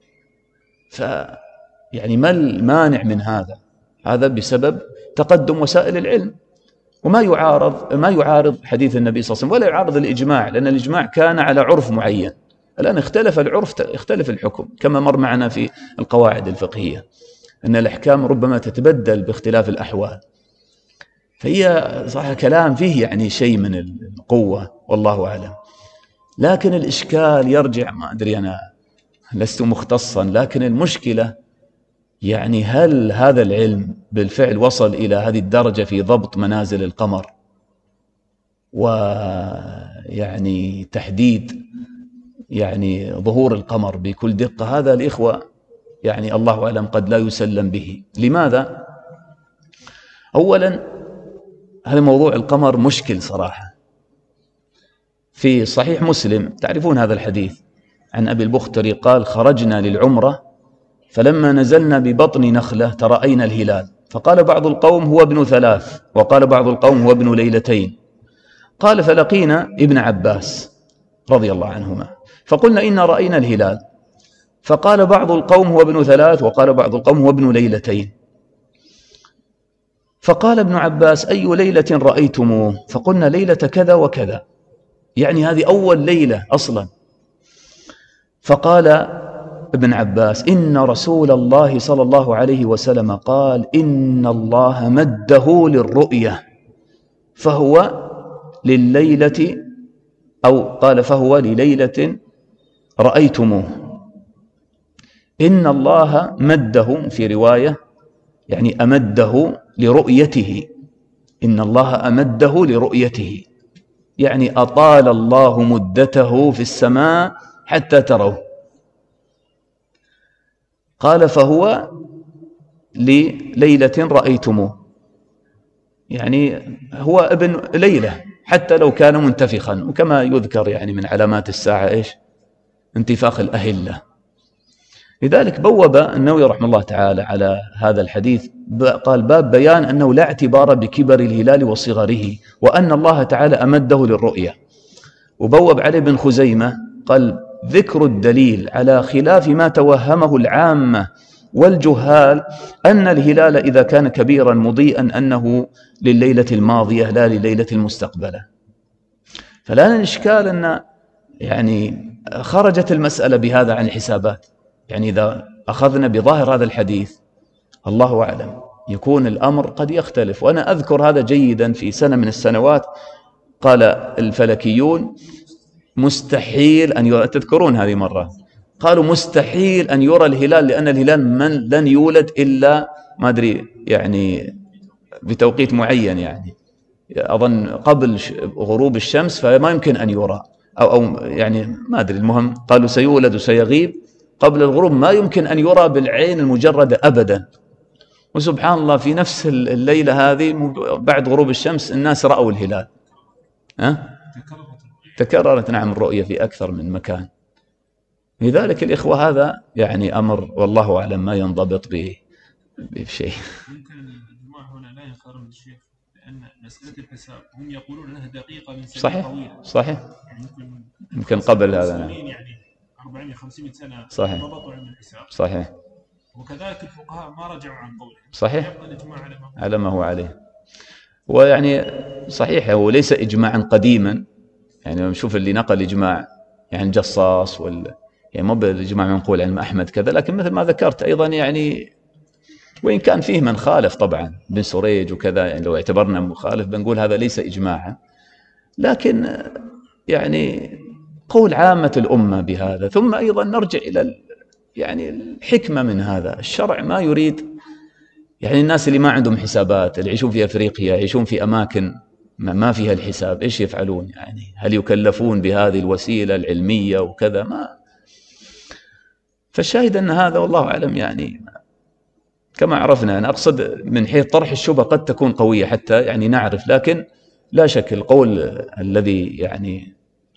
يعني ما المانع من هذا؟ هذا بسبب تقدم وسائل العلم، وما يعارض حديث النبي صلى الله عليه وسلم، ولا يعارض الإجماع، لأن الإجماع كان على عرف معين. الآن اختلف العرف، اختلف الحكم، كما مر معنا في القواعد الفقهية أن الأحكام ربما تتبدل باختلاف الأحوال. فهي صح كلام فيه يعني شيء من القوة، والله أعلم. لكن الإشكال يرجع، ما أدري، أنا لست مختصا، لكن المشكلة يعني هل هذا العلم بالفعل وصل إلى هذه الدرجة في ضبط منازل القمر ويعني تحديد يعني ظهور القمر بكل دقة؟ هذا الإخوة يعني الله أعلم قد لا يسلم به. لماذا؟ أولا هذا موضوع القمر مشكل صراحة. في صحيح مسلم تعرفون هذا الحديث عن أبي البختري قال: خرجنا للعمرة فلما نزلنا ببطن نخلة ترأينا الهلال، فقال بعض القوم هو ابن 3، وقال بعض القوم هو ابن 2 ليلة. قال: فلقينا ابن عباس رضي الله عنهما فقلنا إن رأينا الهلال، فقال بعض القوم هو ابن 3، وقال بعض القوم هو ابن 2 ليلة. فقال ابن عباس: أي ليلة رأيتموه؟ فقلنا ليلة كذا وكذا، يعني هذه أول ليلة أصلا. فقال ابن عباس: إن رسول الله صلى الله عليه وسلم قال: إن الله مده للرؤية، فهو لليلة، أو قال فهو لليلة رأيتموه. إن الله مده في رواية يعني أمده لرؤيته، إن الله أمده لرؤيته، يعني أطال الله مدته في السماء حتى تروه. قال: فهو لليلة رأيتموه، يعني هو ابن ليلة حتى لو كان منتفخا. وكما يذكر يعني من علامات الساعة إيش؟ انتفاخ الأهلة. لذلك بوب النووي رحمه الله تعالى على هذا الحديث، قال: باب بيان أنه لا اعتبار بكبر الهلال وصغره، وأن الله تعالى أمده للرؤية. وبوب عليه ابن خزيمة قال: ذكر الدليل على خلاف ما توهمه العامة والجهال أن الهلال إذا كان كبيرا مضيئا أنه لليلة الماضية لا لليلة المستقبلة. فلا إشكال أن يعني خرجت المسألة بهذا عن الحسابات. يعني إذا أخذنا بظاهر هذا الحديث الله أعلم يكون الأمر قد يختلف. وأنا أذكر هذا جيدا في سنة من السنوات قال الفلكيون مستحيل أن يرى، تذكرون هذه مرة، قالوا مستحيل أن يرى الهلال لأن الهلال من لن يولد إلا ما أدري يعني بتوقيت معين، يعني أظن قبل غروب الشمس فما يمكن أن يرى أو يعني ما أدري، المهم قالوا سيولد وسيغيب قبل الغروب، ما يمكن أن يرى بالعين المجردة أبدا. وسبحان الله في نفس الليلة هذه بعد غروب الشمس الناس رأوا الهلال. تكررت نعم الرؤية في أكثر من مكان. لذلك الإخوة هذا يعني أمر والله أعلم ما ينضبط به بشيء. ممكن الجماعة هنا لا يقارن الشيخ لأن مسألة الحساب هم يقولون أنها دقيقة من سنة طويلة. صحيح يعني يمكن قبل هذا يعني 400-500 سنة صحيح ضبطوا علم الحساب. صحيح. وكذلك الفقهاء ما رجعوا عن قولهم. صحيح على ما هو عليه. ويعني صحيح هو ليس إجماعا قديما، يعني نشوف اللي نقل إجماع يعني الجصاص يعني مو بالإجماع منقول عن أحمد كذا، لكن مثل ما ذكرت أيضا يعني وإن كان فيه من خالف طبعا بن سريج وكذا، يعني لو اعتبرنا مخالف بنقول هذا ليس إجماعا، لكن يعني قول عامة الأمة بهذا. ثم أيضا نرجع إلى يعني الحكمة من هذا. الشرع ما يريد يعني الناس اللي ما عندهم حسابات، اللي يعيشون في أفريقيا، يعيشون في أماكن ما فيها الحساب، إيش يفعلون؟ يعني هل يكلفون بهذه الوسيلة العلمية وكذا؟ ما. فالشاهد أن هذا والله أعلم يعني كما عرفنا، أنا أقصد من حيث طرح الشبهة قد تكون قوية حتى يعني نعرف، لكن لا شك القول الذي يعني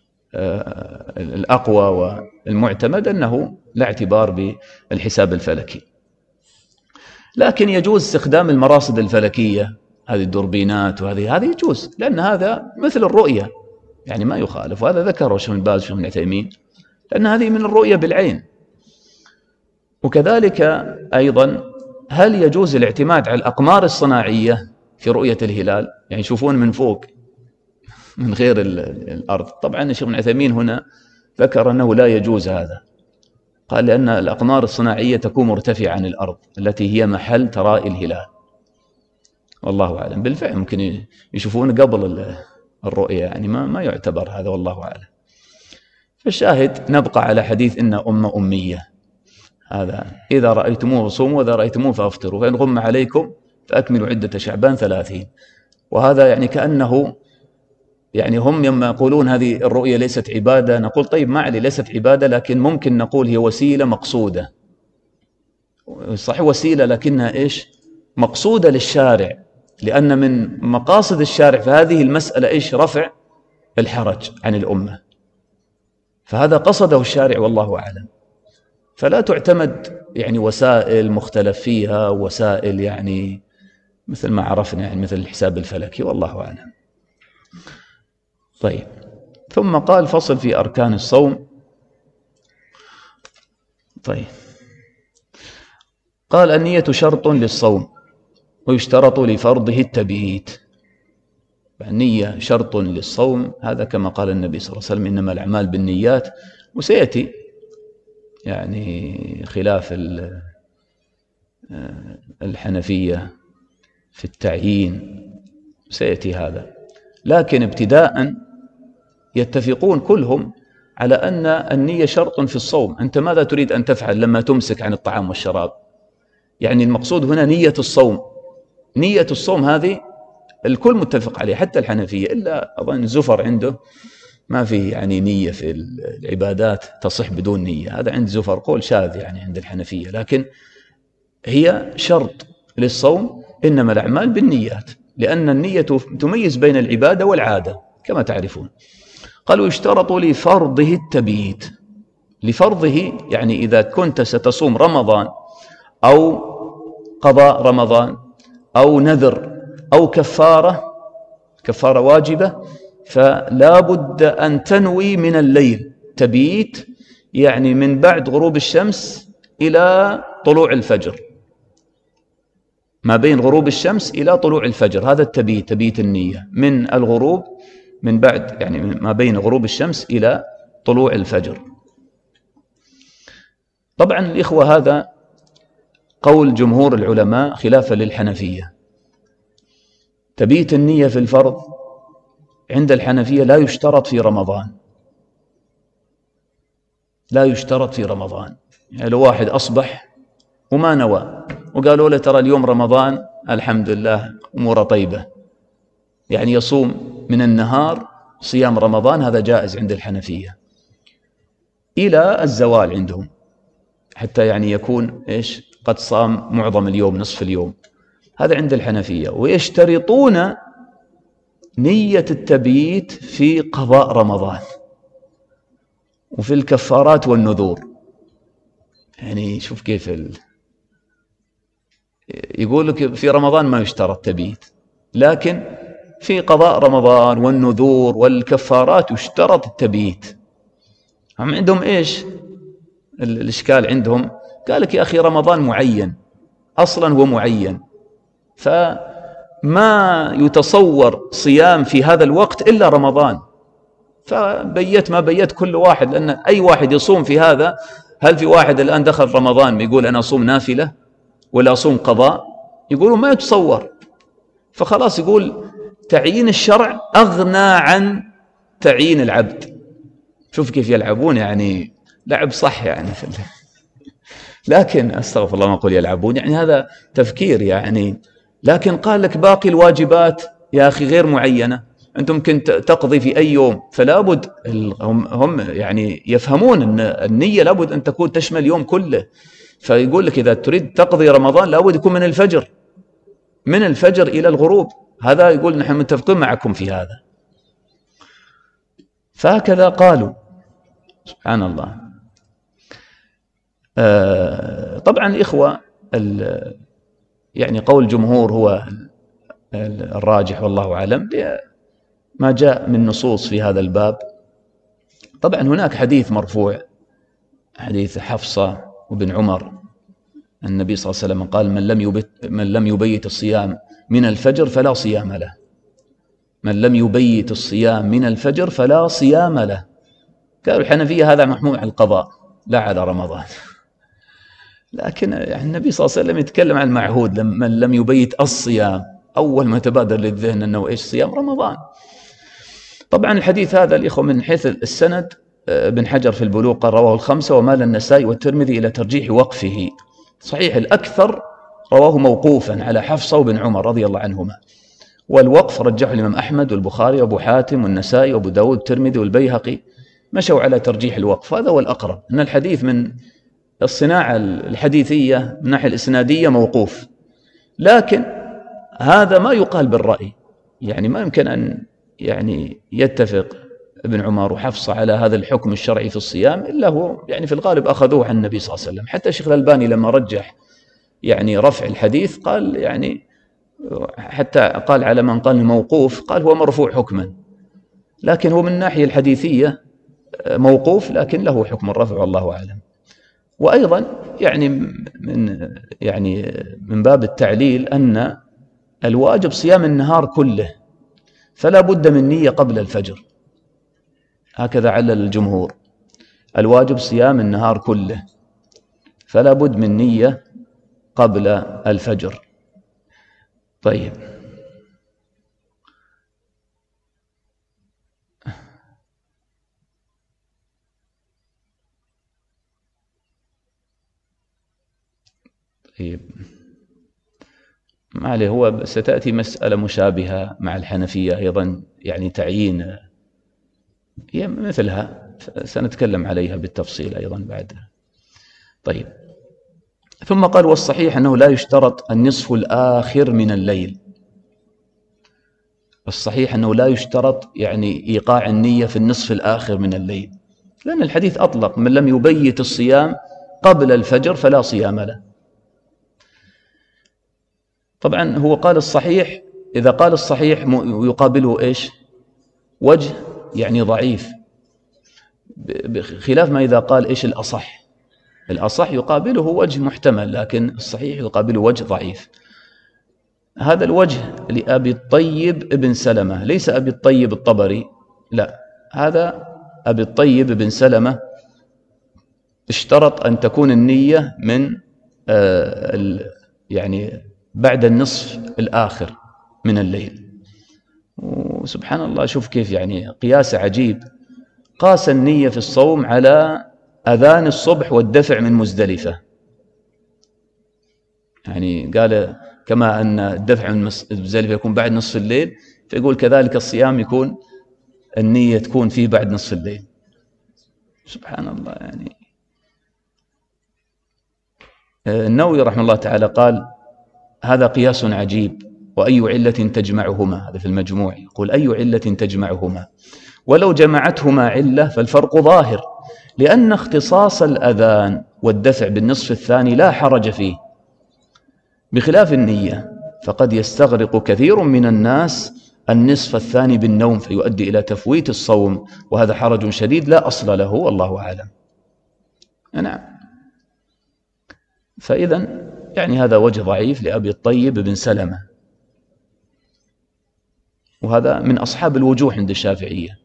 الأقوى والمعتمد أنه لا اعتبار بالحساب الفلكي. لكن يجوز استخدام المراصد الفلكية، هذه الدوربينات وهذه يجوز، لأن هذا مثل الرؤية يعني ما يخالف. وهذا ذكره شيخ بن باز وشيخ بن عثيمين، لأن هذه من الرؤية بالعين. وكذلك أيضا هل يجوز الاعتماد على الأقمار الصناعية في رؤية الهلال؟ يعني يشوفون من فوق من غير الأرض. طبعا الشيخ بن عثيمين هنا ذكر أنه لا يجوز هذا، قال لأن الأقمار الصناعية تكون مرتفعة عن الأرض التي هي محل تراء الهلال. والله أعلم. بالفعل ممكن يشوفون قبل الرؤية، يعني ما يعتبر هذا والله أعلم. فالشاهد نبقى على حديث إن أمية، هذا إذا رأيتموه صوموا وإذا رأيتموه فأفطروا، فإن غم عليكم فأكملوا عدة شعبان 30. وهذا يعني كأنه يعني هم لما يقولون هذه الرؤية ليست عبادة، نقول طيب ما علي ليست عبادة، لكن ممكن نقول هي وسيلة مقصودة. صحيح وسيلة لكنها إيش؟ مقصودة للشارع، لأن من مقاصد الشارع في هذه المسألة إيش؟ رفع الحرج عن الأمة، فهذا قصده الشارع والله أعلم. فلا تعتمد يعني وسائل مختلف فيها، وسائل يعني مثل ما عرفنا يعني مثل الحساب الفلكي والله أعلم. طيب ثم قال فصل في أركان الصوم. طيب قال النية شرط للصوم ويشترط لفرضه التبييت. النية شرط للصوم، هذا كما قال النبي صلى الله عليه وسلم إنما الأعمال بالنيات، وسيأتي يعني خلاف الحنفية في التعيين سيأتي هذا. لكن ابتداء يتفقون كلهم على أن النية شرط في الصوم. أنت ماذا تريد أن تفعل لما تمسك عن الطعام والشراب؟ يعني المقصود هنا نية الصوم. نية الصوم هذه الكل متفق عليه حتى الحنفية، إلا أظن زفر عنده ما في يعني نية في العبادات تصح بدون نية، هذا عند زفر قول شاذ يعني عند الحنفية. لكن هي شرط للصوم، إنما الأعمال بالنيات، لأن النية تميز بين العبادة والعادة كما تعرفون. قالوا يشترط لفرضه التبييت. لفرضه يعني إذا كنت ستصوم رمضان أو قضاء رمضان أو نذر أو كفارة واجبة، فلا بد أن تنوي من الليل تبييت، يعني من بعد غروب الشمس إلى طلوع الفجر، ما بين غروب الشمس إلى طلوع الفجر، هذا التبييت، تبييت النية من الغروب، من بعد يعني ما بين غروب الشمس إلى طلوع الفجر. طبعا الإخوة هذا قول جمهور العلماء خلافا للحنفية. تبييت النية في الفرض عند الحنفية لا يشترط في رمضان، لا يشترط في رمضان. يعني لو واحد أصبح وما نوى وقالوا له ترى اليوم رمضان الحمد لله أموره طيبة، يعني يصوم من النهار صيام رمضان، هذا جائز عند الحنفية إلى الزوال عندهم، حتى يعني يكون إيش قد صام معظم اليوم نصف اليوم، هذا عند الحنفية. ويشترطون نية التبييت في قضاء رمضان وفي الكفارات والنذور. يعني شوف كيف يقول لك في رمضان ما يشترط تبييت، لكن في قضاء رمضان والنذور والكفارات يشترط التبييت. هم عندهم إيش الإشكال عندهم؟ قال لك يا أخي رمضان معين أصلا، هو معين، فما يتصور صيام في هذا الوقت إلا رمضان، فبيت ما بيت كل واحد، لأن أي واحد يصوم في هذا. هل في واحد الآن دخل رمضان بيقول أنا أصوم نافلة ولا أصوم قضاء؟ يقولوا ما يتصور. فخلاص يقول تعيين الشرع أغنى عن تعيين العبد. شوف كيف يلعبون، يعني لعب صح يعني لكن أستغفر الله ما أقول يلعبون، يعني هذا تفكير يعني. لكن قال لك باقي الواجبات يا أخي غير معينة، أنتم ممكن تقضي في أي يوم، فلا بد هم يعني يفهمون أن النية لابد أن تكون تشمل اليوم كله. فيقول لك إذا تريد تقضي رمضان لابد يكون من الفجر، من الفجر إلى الغروب. هذا يقول نحن متفقين معكم في هذا. فهكذا قالوا، سبحان الله. طبعا الإخوة يعني قول الجمهور هو الراجح والله أعلم ما جاء من نصوص في هذا الباب. طبعا هناك حديث مرفوع، حديث حفصة وابن عمر، النبي صلى الله عليه وسلم قال من لم يبيت الصيام من الفجر فلا صيام له، من لم يبيت الصيام من الفجر فلا صيام له. قالوا الحنفية هذا محمول على القضاء لا على رمضان، لكن يعني النبي صلى الله عليه وسلم يتكلم عن المعهود، من لم يبيت الصيام، أول ما تبادر للذهن أنه إيش؟ صيام رمضان. طبعا الحديث هذا الإخوة من حيث السند ابن حجر في البلوغ قال رواه الخمسة ومال النسائي والترمذي إلى ترجيح وقفه. صحيح الأكثر رواه موقوفا على حفصة وابن عمر رضي الله عنهما، والوقف رجحه الإمام أحمد والبخاري وأبو حاتم والنسائي وأبو داود والترمذي والبيهقي، مشوا على ترجيح الوقف. هذا هو الأقرب، أن الحديث من الصناعة الحديثية من الناحية الإسنادية موقوف، لكن هذا ما يقال بالرأي. يعني ما يمكن أن يعني يتفق ابن عمر وحفصة على هذا الحكم الشرعي في الصيام إلا هو يعني في الغالب أخذوه عن النبي صلى الله عليه وسلم. حتى الشيخ الألباني لما رجح يعني رفع الحديث قال يعني حتى قال على من قال موقوف قال هو مرفوع حكما، لكن هو من الناحية الحديثية موقوف لكن له حكم الرفع والله أعلم. وأيضا يعني من باب التعليل أن الواجب صيام النهار كله، فلا بد من نية قبل الفجر، هكذا علل الجمهور. الواجب صيام النهار كله، فلا بد من نية قبل الفجر. طيب، ما عليه، هو ستأتي مسألة مشابهة مع الحنفية أيضا، يعني تعيين هي مثلها سنتكلم عليها بالتفصيل أيضا بعد. طيب، ثم قال والصحيح أنه لا يشترط النصف الآخر من الليل. الصحيح أنه لا يشترط يعني إيقاع النية في النصف الآخر من الليل، لأن الحديث أطلق من لم يبيت الصيام قبل الفجر فلا صيام له. طبعا هو قال الصحيح، إذا قال الصحيح يقابله إيش؟ وجه يعني ضعيف، بخلاف ما إذا قال إيش الأصح. الأصح يقابله وجه محتمل، لكن الصحيح يقابله وجه ضعيف. هذا الوجه لأبي الطيب ابن سلمة، ليس أبي الطيب الطبري، لا، هذا أبي الطيب ابن سلمة اشترط أن تكون النية من يعني بعد النصف الآخر من الليل. وسبحان الله، شوف كيف يعني قياس عجيب، قاس النية في الصوم على أذان الصبح والدفع من مزدلفة. يعني قال كما أن الدفع من مزدلفة يكون بعد نصف الليل، فيقول كذلك الصيام يكون النية تكون فيه بعد نصف الليل. سبحان الله. يعني النووي رحمه الله تعالى قال هذا قياس عجيب، وأي علة تجمعهما، هذا في المجموع، يقول أي علة تجمعهما، ولو جمعتهما علة فالفرق ظاهر، لأن اختصاص الأذان والدفع بالنصف الثاني لا حرج فيه، بخلاف النية فقد يستغرق كثير من الناس النصف الثاني بالنوم فيؤدي إلى تفويت الصوم، وهذا حرج شديد لا أصل له، والله أعلم. نعم. فإذا يعني هذا وجه ضعيف لأبي الطيب بن سلمة، وهذا من أصحاب الوجوه عند الشافعية.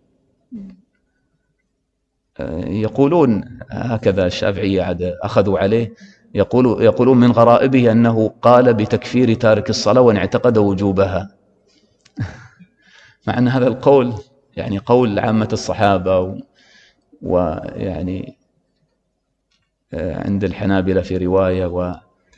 يقولون هكذا الشافعية عاد أخذوا عليه، يقولون من غرائبه أنه قال بتكفير تارك الصلاة وان اعتقد وجوبها، مع أن هذا القول يعني قول عامة الصحابة، ويعني عند الحنابلة في رواية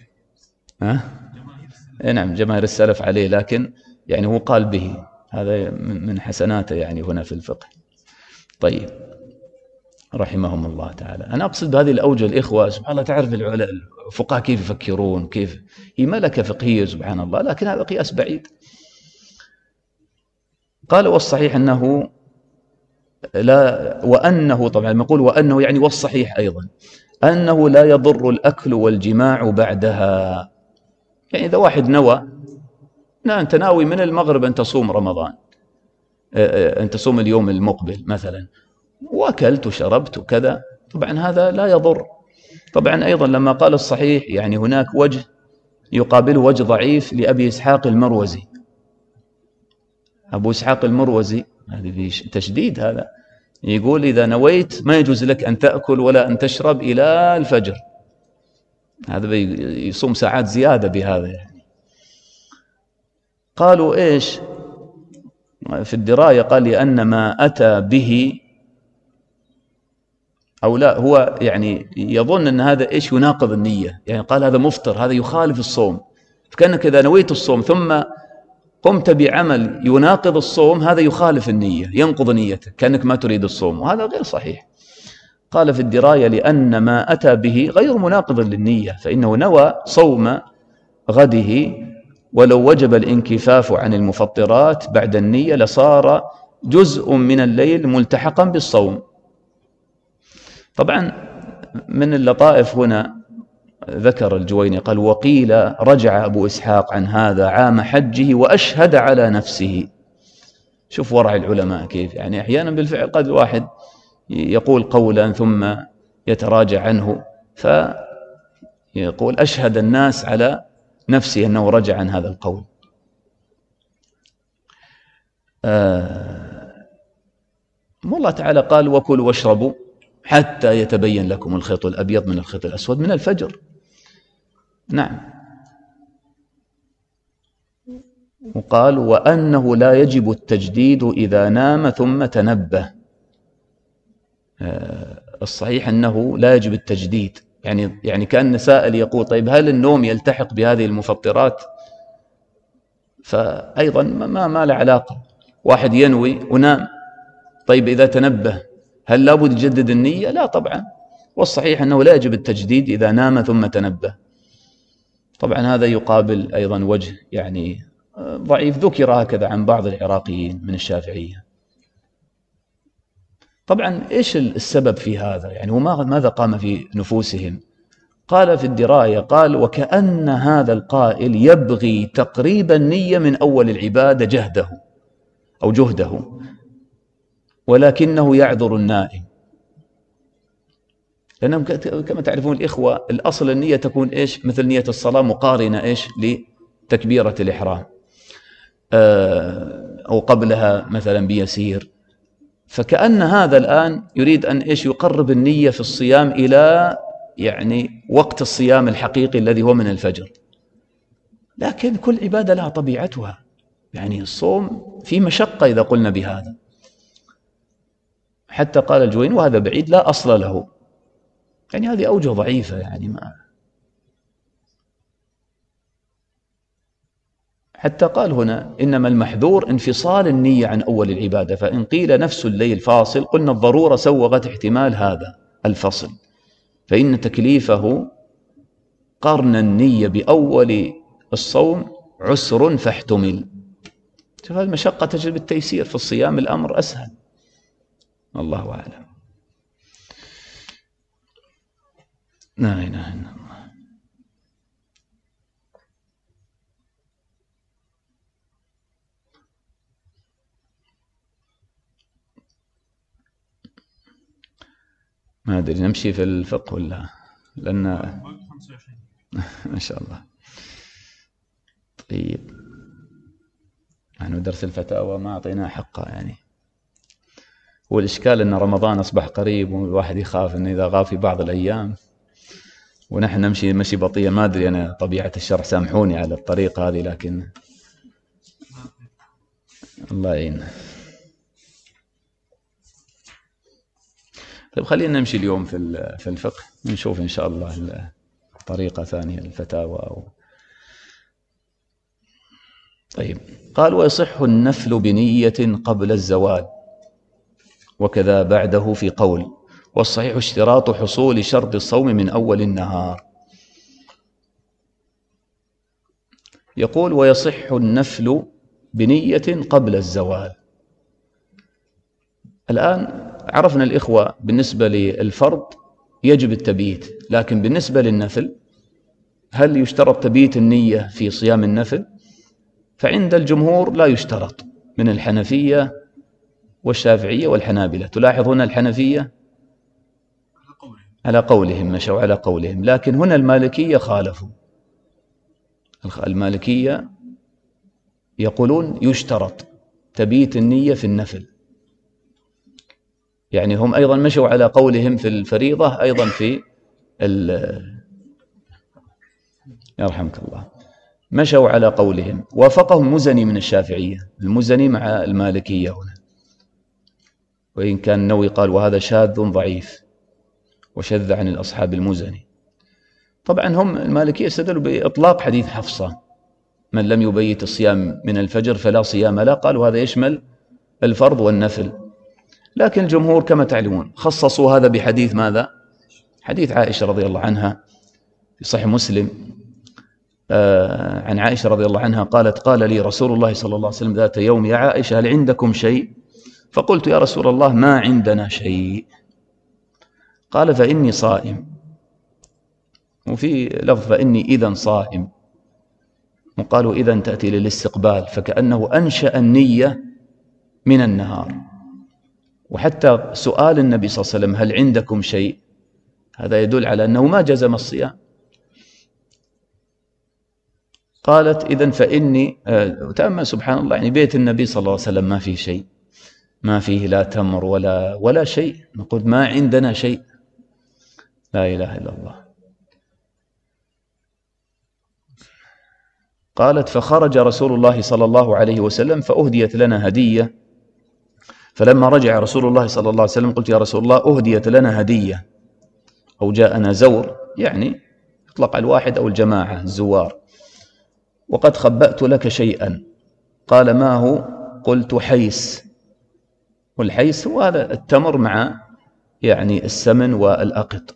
نعم جماهير السلف عليه، لكن يعني هو قال به، هذا من حسناته يعني هنا في الفقه. طيب، رحمهم الله تعالى. أنا أقصد بهذه الأوجه الإخوة، سبحان الله، تعرف الفقهاء كيف يفكرون، كيف هي ملكة فقهية سبحان الله، لكن هذا قياس بعيد. قال والصحيح أنه لا، وأنه طبعا يقول وأنه يعني والصحيح أيضا أنه لا يضر الأكل والجماع بعدها. يعني إذا واحد نوى، أنت ناوي من المغرب أن تصوم رمضان، أن تصوم اليوم المقبل مثلا، وأكلت وشربت وكذا، طبعا هذا لا يضر. طبعا أيضا لما قال الصحيح يعني هناك وجه يقابله وجه ضعيف لأبي إسحاق المروزي. أبو إسحاق المروزي هذه في تشديد، هذا يقول إذا نويت ما يجوز لك أن تأكل ولا أن تشرب إلى الفجر، هذا يصوم ساعات زيادة بهذا يعني. قالوا إيش في الدراية؟ قال لأن ما أتى به أو لا، هو يعني يظن أن هذا إيش يناقض النية، يعني قال هذا مفطر، هذا يخالف الصوم، فكأنك إذا نويت الصوم ثم قمت بعمل يناقض الصوم هذا يخالف النية، ينقض نيتك، كأنك ما تريد الصوم، وهذا غير صحيح. قال في الدراية لأن ما أتى به غير مناقض للنية، فإنه نوى صوم غده، ولو وجب الانكفاف عن المفطرات بعد النية لصار جزء من الليل ملتحقا بالصوم. طبعا من اللطائف هنا ذكر الجويني قال وقيل رجع أبو إسحاق عن هذا عام حجه وأشهد على نفسه. شوف ورع العلماء كيف، يعني أحيانا بالفعل قد الواحد يقول قولا ثم يتراجع عنه، فيقول أشهد الناس على نفسه أنه رجع عن هذا القول. الله تعالى قال وكلوا واشربوا حتى يتبين لكم الخيط الأبيض من الخيط الأسود من الفجر. نعم. وقال وأنه لا يجب التجديد إذا نام ثم تنبه. الصحيح أنه لا يجب التجديد، يعني كان سائل يقول طيب هل النوم يلتحق بهذه المفطرات؟ فأيضا ما له علاقة، واحد ينوي ونام، طيب إذا تنبه هل لابد يجدد النية؟ لا طبعا. والصحيح أنه لا يجب التجديد إذا نام ثم تنبه. طبعا هذا يقابل أيضا وجه يعني ضعيف ذكر هكذا عن بعض العراقيين من الشافعية. طبعا إيش السبب في هذا؟ يعني ماذا قام في نفوسهم؟ قال في الدراية قال وكأن هذا القائل يبغي تقريب النية من أول العبادة جهده ولكنه يعذر النائم. لأنهم كما تعرفون الإخوة الأصل النية تكون إيش؟ مثل نية الصلاة مقارنة إيش؟ لتكبيرة الإحرام، أو قبلها مثلا بيسير. فكأن هذا الآن يريد أن إيش؟ يقرب النية في الصيام إلى يعني وقت الصيام الحقيقي الذي هو من الفجر. لكن كل عبادة لها طبيعتها، يعني الصوم في مشقة إذا قلنا بهذا. حتى قال الجويني وهذا بعيد لا أصل له، يعني هذه أوجه ضعيفة، يعني ما حتى قال هنا إنما المحذور انفصال النية عن أول العبادة، فإن قيل نفس الليل فاصل قلنا الضرورة سوغت احتمال هذا الفصل، فإن تكليفه قرن النية بأول الصوم عسر فاحتمل. شوف المشقة تجلب التيسير، في الصيام الأمر أسهل. الله أعلم. لا إله إلا الله. ما أدري نمشي في الفقه ولا لأن ما شاء الله. طيب نحن درس الفتاوى ما أعطيناه حقه، يعني هو الإشكال أن رمضان أصبح قريب والواحد يخاف أن إذا غاب في بعض الأيام ونحن نمشي مشي بطيء. ما أدري أنا طبيعة الشرح، سامحوني على الطريقة هذه، لكن الله يعين. طيب خلينا نمشي اليوم في الفقه، نشوف إن شاء الله طريقة ثانية الفتاوى. طيب قال ويصح النفل بنية قبل الزوال وكذا بعده في قول، والصحيح اشتراط حصول شرط الصوم من أول النهار. يقول ويصح النفل بنية قبل الزوال. الآن عرفنا الإخوة بالنسبة للفرض يجب التبييت، لكن بالنسبة للنفل هل يشترط تبييت النية في صيام النفل؟ فعند الجمهور لا يشترط، من الحنفية والشافعية والحنابلة. تلاحظ هنا الحنفية على قولهم، مشوا على قولهم، لكن هنا المالكية خالفوا. المالكية يقولون يشترط تبييت النية في النفل، يعني هم أيضا مشوا على قولهم في الفريضة أيضا في يرحمك الله، مشوا على قولهم. وافقهم مزني من الشافعية، المزني مع المالكية هنا، وإن كان النووي قال وهذا شاذ ضعيف وشذ عن الأصحاب المزني. طبعا هم المالكية استدلوا بإطلاق حديث حفصة من لم يبيت الصيام من الفجر فلا صيام له، قالوا هذا يشمل الفرض والنفل. لكن الجمهور كما تعلمون خصصوا هذا بحديث ماذا؟ حديث عائشة رضي الله عنها في صحيح مسلم، عن عائشة رضي الله عنها قالت قال لي رسول الله صلى الله عليه وسلم ذات يوم يا عائشة هل عندكم شيء؟ فقلت يا رسول الله ما عندنا شيء. قال فإني صائم، وفي لفظ فإني إذن صائم، وقالوا إذن تأتي للاستقبال، فكأنه أنشأ النية من النهار. وحتى سؤال النبي صلى الله عليه وسلم هل عندكم شيء هذا يدل على أنه ما جزم الصيام. قالت إذن فإني تأمل سبحان الله، يعني بيت النبي صلى الله عليه وسلم ما فيه شيء، ما فيه لا تمر ولا شيء، نقول ما عندنا شيء. لا إله إلا الله. قالت فخرج رسول الله صلى الله عليه وسلم فأهديت لنا هدية، فلما رجع رسول الله صلى الله عليه وسلم قلت يا رسول الله أهديت لنا هدية أو جاءنا زور، يعني يطلق على الواحد أو الجماعة الزوار، وقد خبأت لك شيئا. قال ما هو؟ قلت حيس، والحيس هو هذا التمر مع يعني السمن والأقط.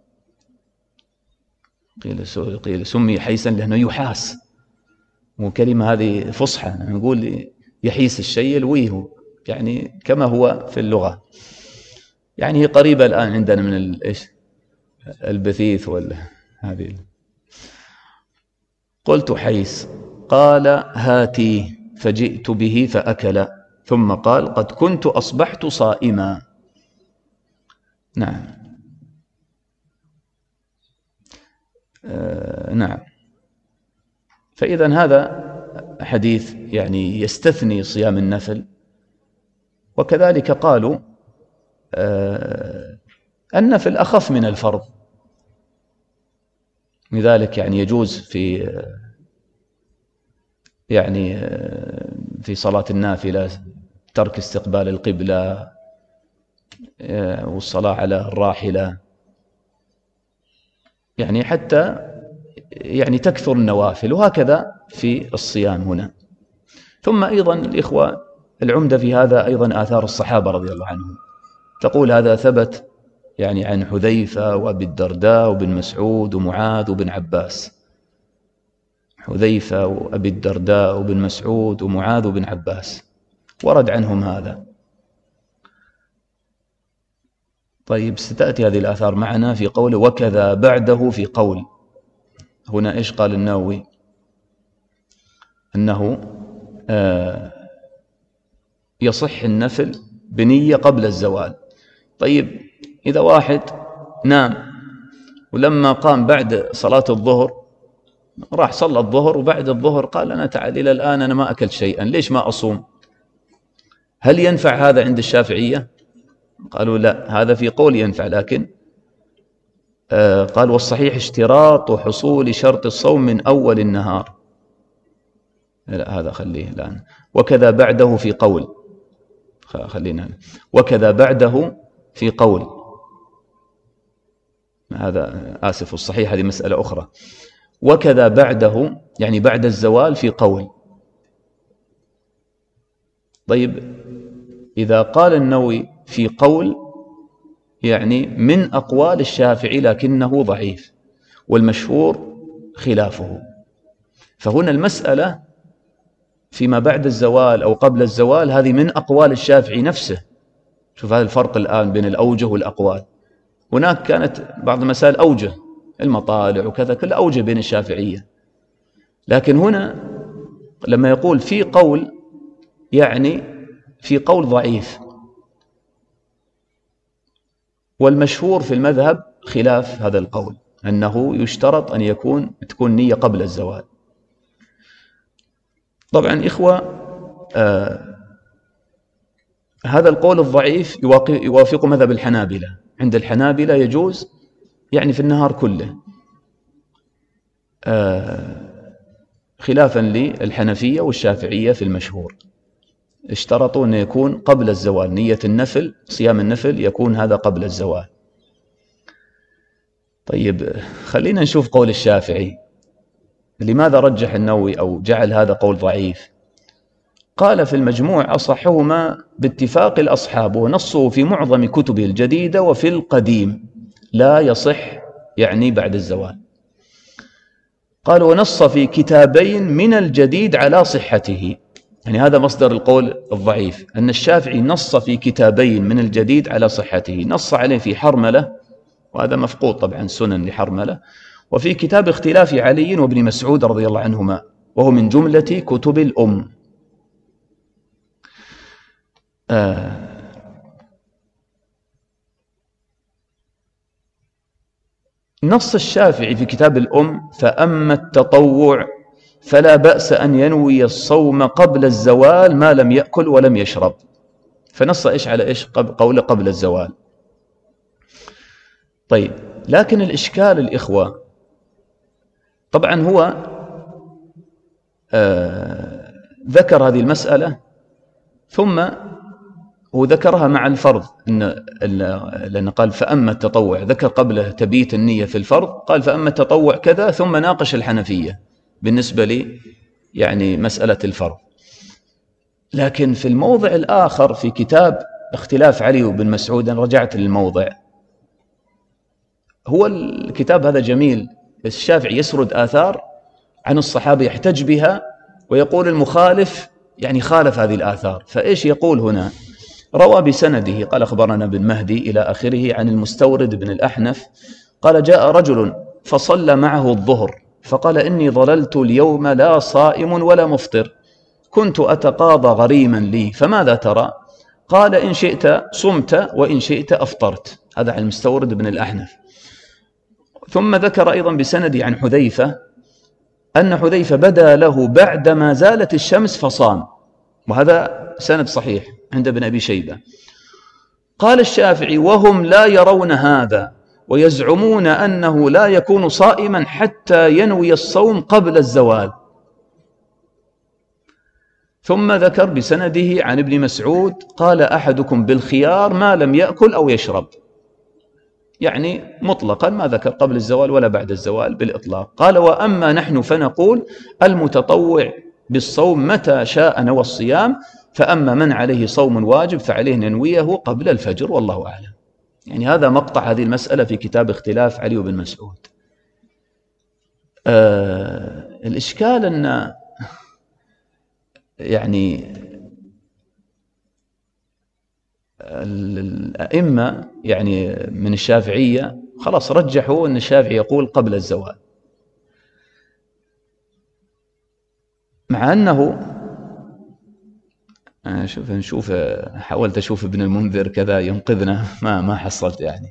قيل سمي حيسا لأنه يحاس، وكلمة هذه فصحى، نقول يحيس الشيء يلويه، يعني كما هو في اللغة، يعني هي قريبة الآن عندنا من البثيث هذه. قلت حيس. قال هاتي، فجئت به فأكل، ثم قال قد كنت أصبحت صائما. نعم. نعم. فإذا هذا حديث يعني يستثني صيام النفل. وكذلك قالوا النفل أخف من الفرض، لذلك يعني يجوز في صلاة النافلة ترك استقبال القبلة والصلاة على الراحلة، يعني حتى يعني تكثر النوافل، وهكذا في الصيام هنا. ثم أيضا الإخوة العمدة في هذا أيضا آثار الصحابة رضي الله عنهم. تقول هذا ثبت يعني عن حذيفة وأبي الدرداء وابن مسعود ومعاذ وابن عباس. حذيفة وأبي الدرداء وابن مسعود ومعاذ وابن عباس ورد عنهم هذا. طيب ستأتي هذه الآثار معنا في قوله وكذا بعده في قول. هنا إيش قال النووي؟ أنه يصح النفل بنية قبل الزوال. طيب إذا واحد نام ولما قام بعد صلاة الظهر راح صلى الظهر، وبعد الظهر قال أنا تعال إلى الآن أنا ما أكلت شيئا، ليش ما أصوم؟ هل ينفع هذا عند الشافعية؟ قالوا لا، هذا في قول ينفع، لكن قال والصحيح اشتراط حصول شرط الصوم من أول النهار. لا هذا خليه الآن. وكذا بعده في قول، خلينا وكذا بعده في قول، هذا آسف الصحيح هذه مسألة أخرى. وكذا بعده يعني بعد الزوال في قول. طيب إذا قال النووي في قول يعني من أقوال الشافعي لكنه ضعيف والمشهور خلافه، فهنا المسألة فيما بعد الزوال أو قبل الزوال هذه من أقوال الشافعي نفسه. شوف هذا الفرق الآن بين الأوجه والأقوال. هناك كانت بعض المسائل أوجه، المطالع وكذا كل أوجه بين الشافعية، لكن هنا لما يقول في قول يعني في قول ضعيف، والمشهور في المذهب خلاف هذا القول، أنه يشترط أن تكون نية قبل الزوال. طبعا إخوة هذا القول الضعيف يوافق مذهب الحنابلة. عند الحنابلة يجوز يعني في النهار كله، خلافا للحنفية والشافعية في المشهور، اشترطوا أن يكون قبل الزوال، نية النفل صيام النفل يكون هذا قبل الزوال. طيب خلينا نشوف قول الشافعي، لماذا رجح النووي أو جعل هذا قول ضعيف؟ قال في المجموع أصحهما باتفاق الأصحاب ونصه في معظم كتبه الجديدة وفي القديم لا يصح يعني بعد الزوال. قال ونص في كتابين من الجديد على صحته، يعني هذا مصدر القول الضعيف، أن الشافعي نص في كتابين من الجديد على صحته. نص عليه في حرملة، وهذا مفقود طبعا سنن لحرملة، وفي كتاب اختلاف علي وابن مسعود رضي الله عنهما، وهو من جملة كتب الأم. نص الشافعي في كتاب الأم فأما التطوع فلا بأس أن ينوي الصوم قبل الزوال ما لم يأكل ولم يشرب. فنص إيش على إيش؟ قوله قبل الزوال. طيب لكن الإشكال الإخوة طبعا هو ذكر هذه المسألة ثم وذكرها مع الفرض، لأن قال فأما التطوع، ذكر قبله تبيت النية في الفرض، قال فأما التطوع كذا، ثم ناقش الحنفية بالنسبة لي يعني مسألة الفرض. لكن في الموضع الآخر في كتاب اختلاف علي وابن مسعود، رجعت للموضع، هو الكتاب هذا جميل، الشافعي يسرد آثار عن الصحابة يحتج بها، ويقول المخالف يعني خالف هذه الآثار. فإيش يقول هنا؟ روى بسنده قال أخبرنا بن مهدي إلى آخره عن المستورد بن الأحنف قال جاء رجل فصلى معه الظهر فقال إني ظللت اليوم لا صائم ولا مفطر، كنت أتقاضى غريما لي، فماذا ترى؟ قال إن شئت صمت وإن شئت أفطرت. هذا عن المستورد بن الأحنف. ثم ذكر أيضا بسنده عن حذيفة أن حذيفة بدا له بعدما زالت الشمس فصام، وهذا سند صحيح عند ابن أبي شيبة. قال الشافعي: وهم لا يرون هذا ويزعمون أنه لا يكون صائما حتى ينوي الصوم قبل الزوال. ثم ذكر بسنده عن ابن مسعود قال: أحدكم بالخيار ما لم يأكل أو يشرب، يعني مطلقا ما ذكر قبل الزوال ولا بعد الزوال بالإطلاق. قال: وأما نحن فنقول المتطوع بالصوم متى شاء نوى الصيام، فأما من عليه صوم واجب فعليه ننويه قبل الفجر، والله أعلم. يعني هذا مقطع هذه المسألة في كتاب اختلاف علي بن مسعود. الإشكال أن يعني الأئمة يعني من الشافعية خلاص رجحوا أن الشافعي يقول قبل الزوال، مع أنه نشوف حاولت أشوف ابن المنذر كذا ينقذنا ما حصلت يعني.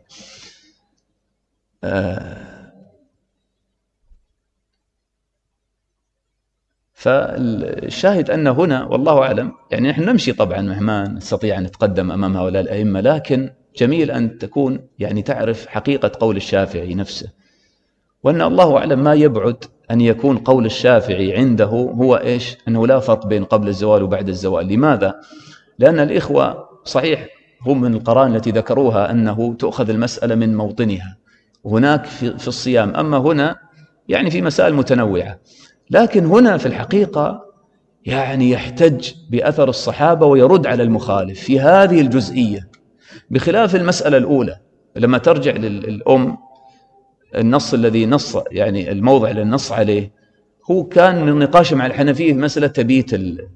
فالشاهد أن هنا والله أعلم يعني نحن نمشي طبعا مهما نستطيع أن نتقدم أمام هؤلاء الأئمة، لكن جميل أن تكون يعني تعرف حقيقة قول الشافعي نفسه، وأن الله أعلم ما يبعد أن يكون قول الشافعي عنده هو إيش؟ أنه لا فرق بين قبل الزوال وبعد الزوال. لماذا؟ لأن الإخوة صحيح هم من القرائن التي ذكروها أنه تؤخذ المسألة من موطنها، وهناك في الصيام، أما هنا يعني في مسائل متنوعة، لكن هنا في الحقيقة يعني يحتج بأثر الصحابة ويرد على المخالف في هذه الجزئية، بخلاف المسألة الأولى لما ترجع للأم النص الذي نص يعني الموضع اللي نص عليه هو كان من نقاش مع الحنفية في مسألة تبيت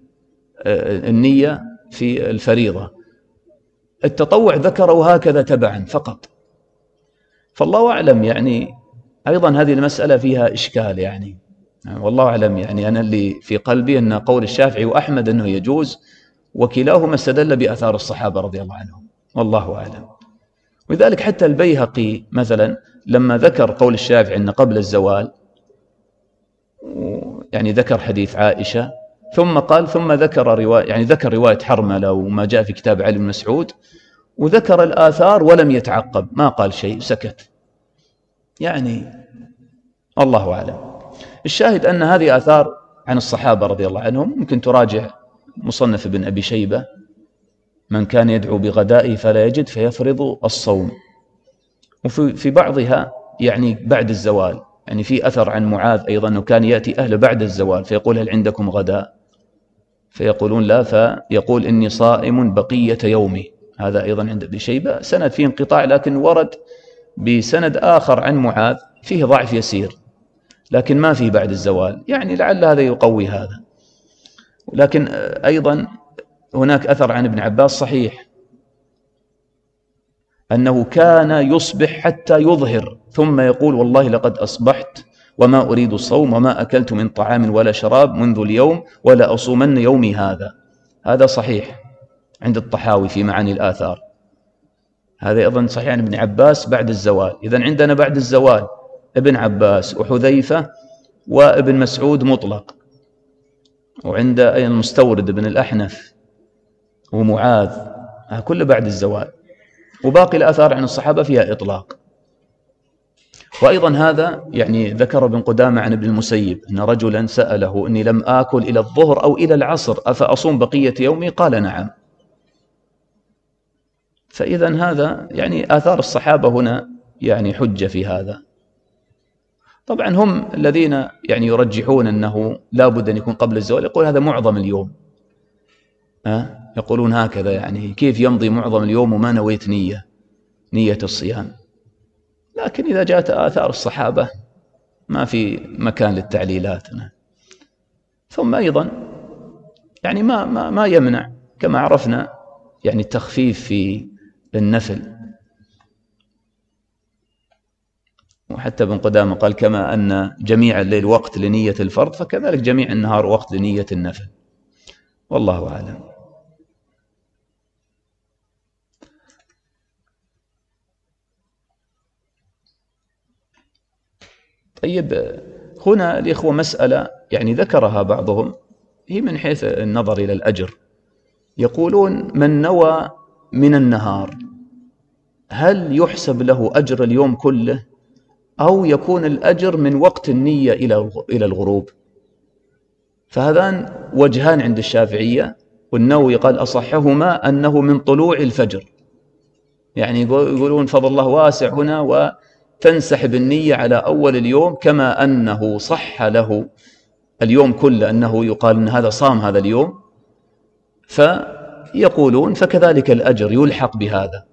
النية في الفريضة. التطوع ذكره هكذا تبعا فقط، فالله أعلم يعني أيضا هذه المسألة فيها إشكال يعني والله أعلم. يعني أنا اللي في قلبي أن قول الشافعي وأحمد أنه يجوز، وكلاهما استدل بأثار الصحابة رضي الله عنهم، والله أعلم. ولذلك حتى البيهقي مثلا لما ذكر قول الشافعي أن قبل الزوال يعني ذكر حديث عائشة، ثم قال ثم ذكر رواية يعني ذكر رواية حرملة وما جاء في كتاب علي بن مسعود، وذكر الآثار ولم يتعقب، ما قال شيء سكت، يعني الله أعلم. الشاهد أن هذه آثار عن الصحابة رضي الله عنهم، ممكن تراجع مصنف ابن أبي شيبة من كان يدعو بغدائه فلا يجد فيفرض الصوم، وفي بعضها يعني بعد الزوال، يعني في أثر عن معاذ أيضا أنه كان يأتي أهل بعد الزوال فيقول هل عندكم غداء، فيقولون لا، فيقول إني صائم بقية يومي. هذا أيضا عند ابن شيبة سند فيه انقطاع، لكن ورد بسند آخر عن معاذ فيه ضعف يسير، لكن ما فيه بعد الزوال، يعني لعل هذا يقوي هذا. لكن أيضا هناك أثر عن ابن عباس صحيح أنه كان يصبح حتى يظهر ثم يقول والله لقد أصبحت وما أريد الصوم وما أكلت من طعام ولا شراب منذ اليوم ولا أصومن يومي هذا. هذا صحيح عند الطحاوي في معاني الآثار، هذا أيضا صحيح عن ابن عباس بعد الزوال. إذن عندنا بعد الزوال ابن عباس وحذيفة وابن مسعود مطلق، وعند المستورد ابن الأحنف ومعاذ كل بعد الزوال، وباقي الآثار عن الصحابة فيها إطلاق. وأيضا هذا يعني ذكر ابن قدامة عن ابن المسيب أن رجلا سأله إني لم آكل إلى الظهر أو إلى العصر أفأصوم بقية يومي؟ قال نعم. فإذا هذا يعني آثار الصحابة هنا يعني حجة في هذا. طبعا هم الذين يعني يرجحون أنه لا بد أن يكون قبل الزوال، يقول هذا معظم اليوم، يقولون هكذا، يعني كيف يمضي معظم اليوم وما نويت نية الصيام. لكن إذا جاءت آثار الصحابة ما في مكان للتعليلات. ثم أيضا يعني ما يمنع كما عرفنا يعني التخفيف في النفل، وحتى ابن قدامة قال كما أن جميع الليل وقت لنية الفرض فكذلك جميع النهار وقت لنية النفل، والله أعلم. طيب هنا الإخوة مسألة يعني ذكرها بعضهم، هي من حيث النظر إلى الأجر. يقولون من نوى من النهار هل يحسب له أجر اليوم كله أو يكون الأجر من وقت النية إلى الغروب؟ فهذان وجهان عند الشافعية، والنووي قال أصحهما أنه من طلوع الفجر، يعني يقولون فضل الله واسع هنا وتنسحب النية على أول اليوم، كما أنه صح له اليوم كله أنه يقال أن هذا صام هذا اليوم، فيقولون فكذلك الأجر يلحق بهذا.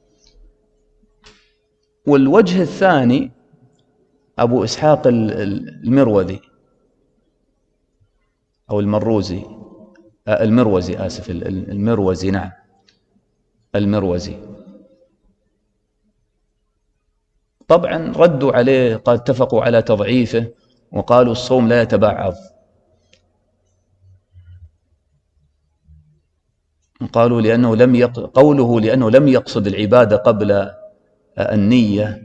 والوجه الثاني أبو إسحاق المروذي أو المروزي، المروزي آسف، المروزي، نعم المروزي، طبعا ردوا عليه، قد اتفقوا على تضعيفه وقالوا الصوم لا يتبعض، قالوا قوله لأنه لم يقصد العبادة قبل النية،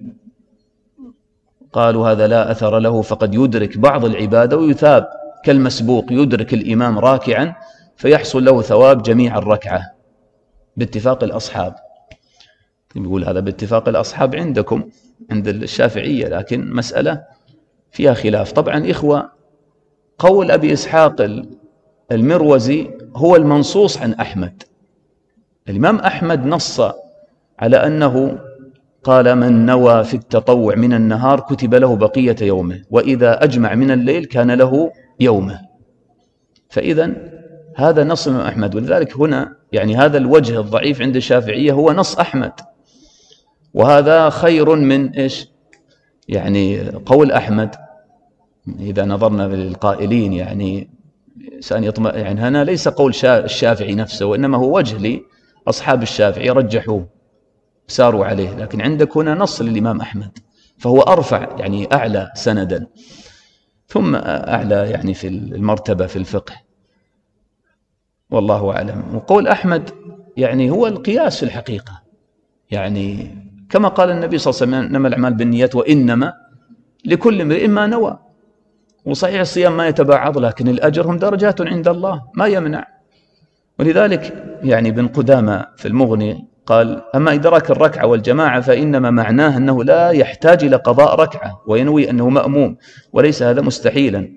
قالوا هذا لا أثر له، فقد يدرك بعض العبادة ويثاب كالمسبوق يدرك الإمام راكعا فيحصل له ثواب جميع الركعة باتفاق الأصحاب. يقول هذا باتفاق الأصحاب عندكم عند الشافعية، لكن مسألة فيها خلاف. طبعا إخوة، قول أبي إسحاق المروزي هو المنصوص عن أحمد. الإمام أحمد نص على أنه قال من نوى في التطوع من النهار كتب له بقية يومه، وإذا أجمع من الليل كان له يومه. فإذا هذا نص الإمام أحمد، ولذلك هنا يعني هذا الوجه الضعيف عند الشافعية هو نص أحمد، وهذا خير من إيش يعني قول أحمد. إذا نظرنا للقائلين يعني إنسان يطمئن، يعني هنا ليس قول الشافعي نفسه، وإنما هو وجه لأصحاب الشافعي رجحوه ساروا عليه، لكن عندك هنا نص للإمام أحمد، فهو أرفع يعني أعلى سندا، ثم أعلى يعني في المرتبة في الفقه، والله أعلم. وقول أحمد يعني هو القياس في الحقيقة، يعني كما قال النبي صلى الله عليه وسلم إنما الأعمال بالنيات وإنما لكل امرئ ما نوى. وصحيح الصيام ما يتباعض، لكن الأجر هم درجات عند الله ما يمنع. ولذلك يعني ابن قدامة في المغني قال أما إدراك الركعة والجماعة فإنما معناه أنه لا يحتاج إلى قضاء ركعة وينوي أنه مأموم، وليس هذا مستحيلا.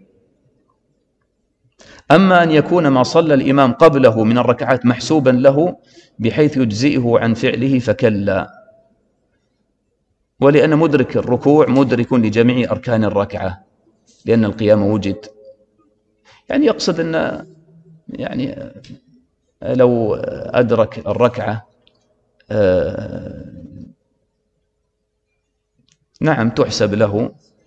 أما أن يكون ما صلى الإمام قبله من الركعات محسوبا له بحيث يجزئه عن فعله فكلا، ولأن مدرك الركوع مدرك لجميع أركان الركعة لأن القيام وجد. يعني يقصد أن يعني لو أدرك الركعة نعم تحسب له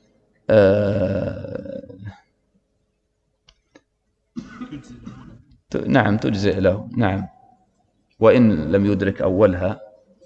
نعم تجزئ له، نعم، وإن لم يدرك أولها.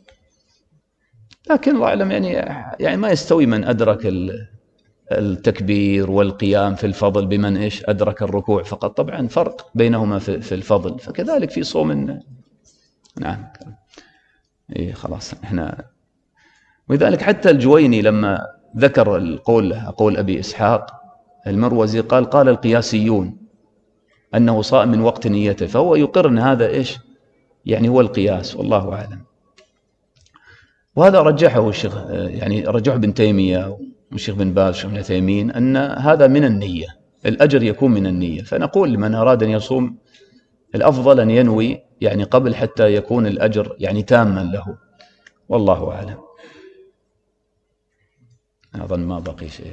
لكن الله أعلم يعني ما يستوي من أدرك التكبير والقيام في الفضل بمن إيش أدرك الركوع فقط، طبعا فرق بينهما في الفضل، فكذلك في صوم. نعم إيه خلاص إحنا. ولذلك حتى الجويني لما ذكر قول أبي إسحاق المروزي قال القياسيون أنه صائم من وقت نيته، فهو يقر أن هذا إيش يعني هو القياس، والله أعلم. وهذا رجحه الشيخ، يعني رجحه ابن تيمية والشيخ بن باز والشيخ ابن عثيمين أن هذا من النية، الأجر يكون من النية. فنقول لمن أراد أن يصوم الأفضل أن ينوي يعني قبل حتى يكون الأجر يعني تاما له، والله أعلم. أظن ما بقي شيء،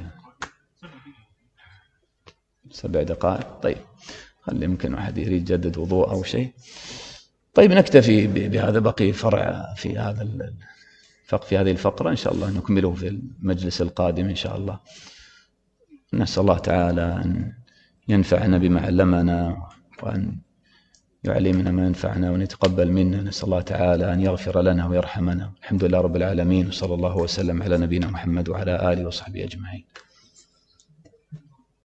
7 دقائق. طيب خلي يمكن واحد يريد يجدد وضوء أو شيء. طيب نكتفي بهذا، بقي فرع في هذه الفقرة إن شاء الله نكمله في المجلس القادم إن شاء الله. نسأل الله تعالى أن ينفعنا بما علمنا وأن يعلمنا ما ينفعنا وأن يتقبل منا. نسأل الله تعالى أن يغفر لنا ويرحمنا. الحمد لله رب العالمين، وصلى الله وسلم على نبينا محمد وعلى آله وصحبه أجمعين.